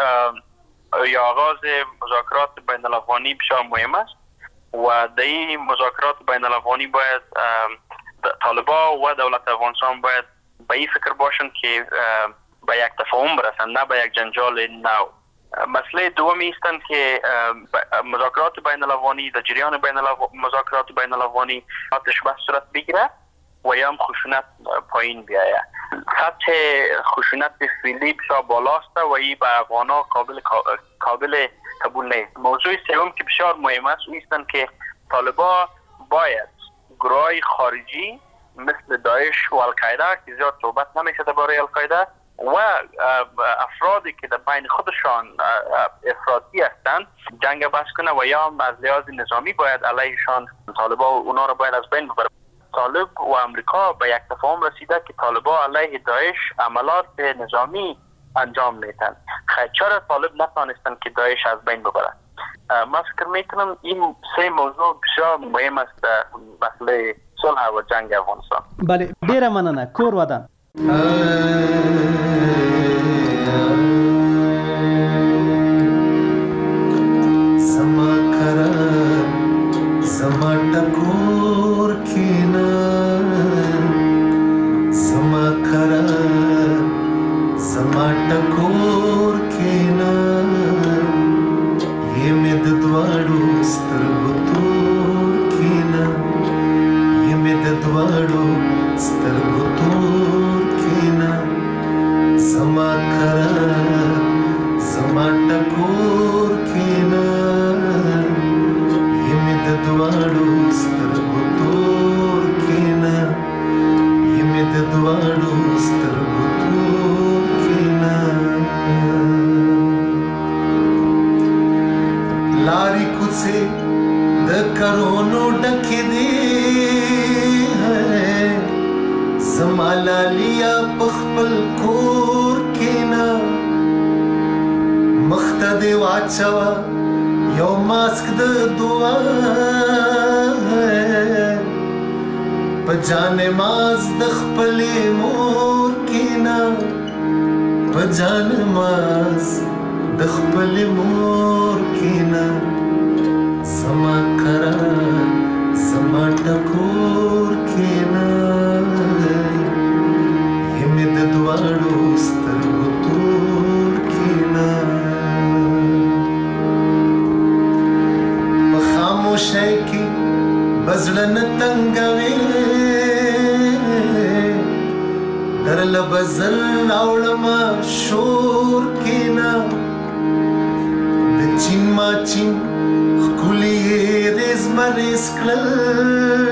یا آغاز مذاکرات بین الافغانی بسیار مهم است و در این مذاکرات بین الافغانی باید طالبان و دولت افغانستان باید به این فکر باشند که به یک تفاهم برسند نه به یک جنجال نو. مسئله دومی هستند که مذاکرات بین الافغانی در جریان بین مذاکرات بین الافغانی آتش بس صورت بگیره و یا هم خشونت پایین بیاید. سطح خشونت فعلی بسیار بالاست و این به افغانا قابل قابل قبول نیست. موضوع سوم که بسیار مهم است او هستند که طالبان باید گروهای خارجی مثل داعش و القاعده که زیاد صحبت نمیشه درباره القاعده و افرادی که در بین خودشان افراطی هستند جنگ بس کنه و یا از لحاظ نظامی باید علیهشان طالبان و اونا رو باید از بین ببره. طالب و امریکا به یک تفاهم رسیده که طالبان علیه داعش عملات نظامی انجام میدن. چرا طالب نتانستن که داعش از بین ببره؟ من فکر میکنم این سه موضوع بسیار مهم است در مسئله صلح و جنگ افغانستان. بله ډیره مننه. کور ودان زمالالیا پخپل کور کینا مخته دی واچوا یو ماسک د دعا پجان ماز د خپل مور کینا پجان ماز د خپل مور کینا سما قرار سما ټکور کینا همې د دواړو سترګو تور کینا په خاموشۍ کې بزړه نه تنګوي درل بزل راوړما شور کینا د چین ما چین ښکلي ریز مریز کړل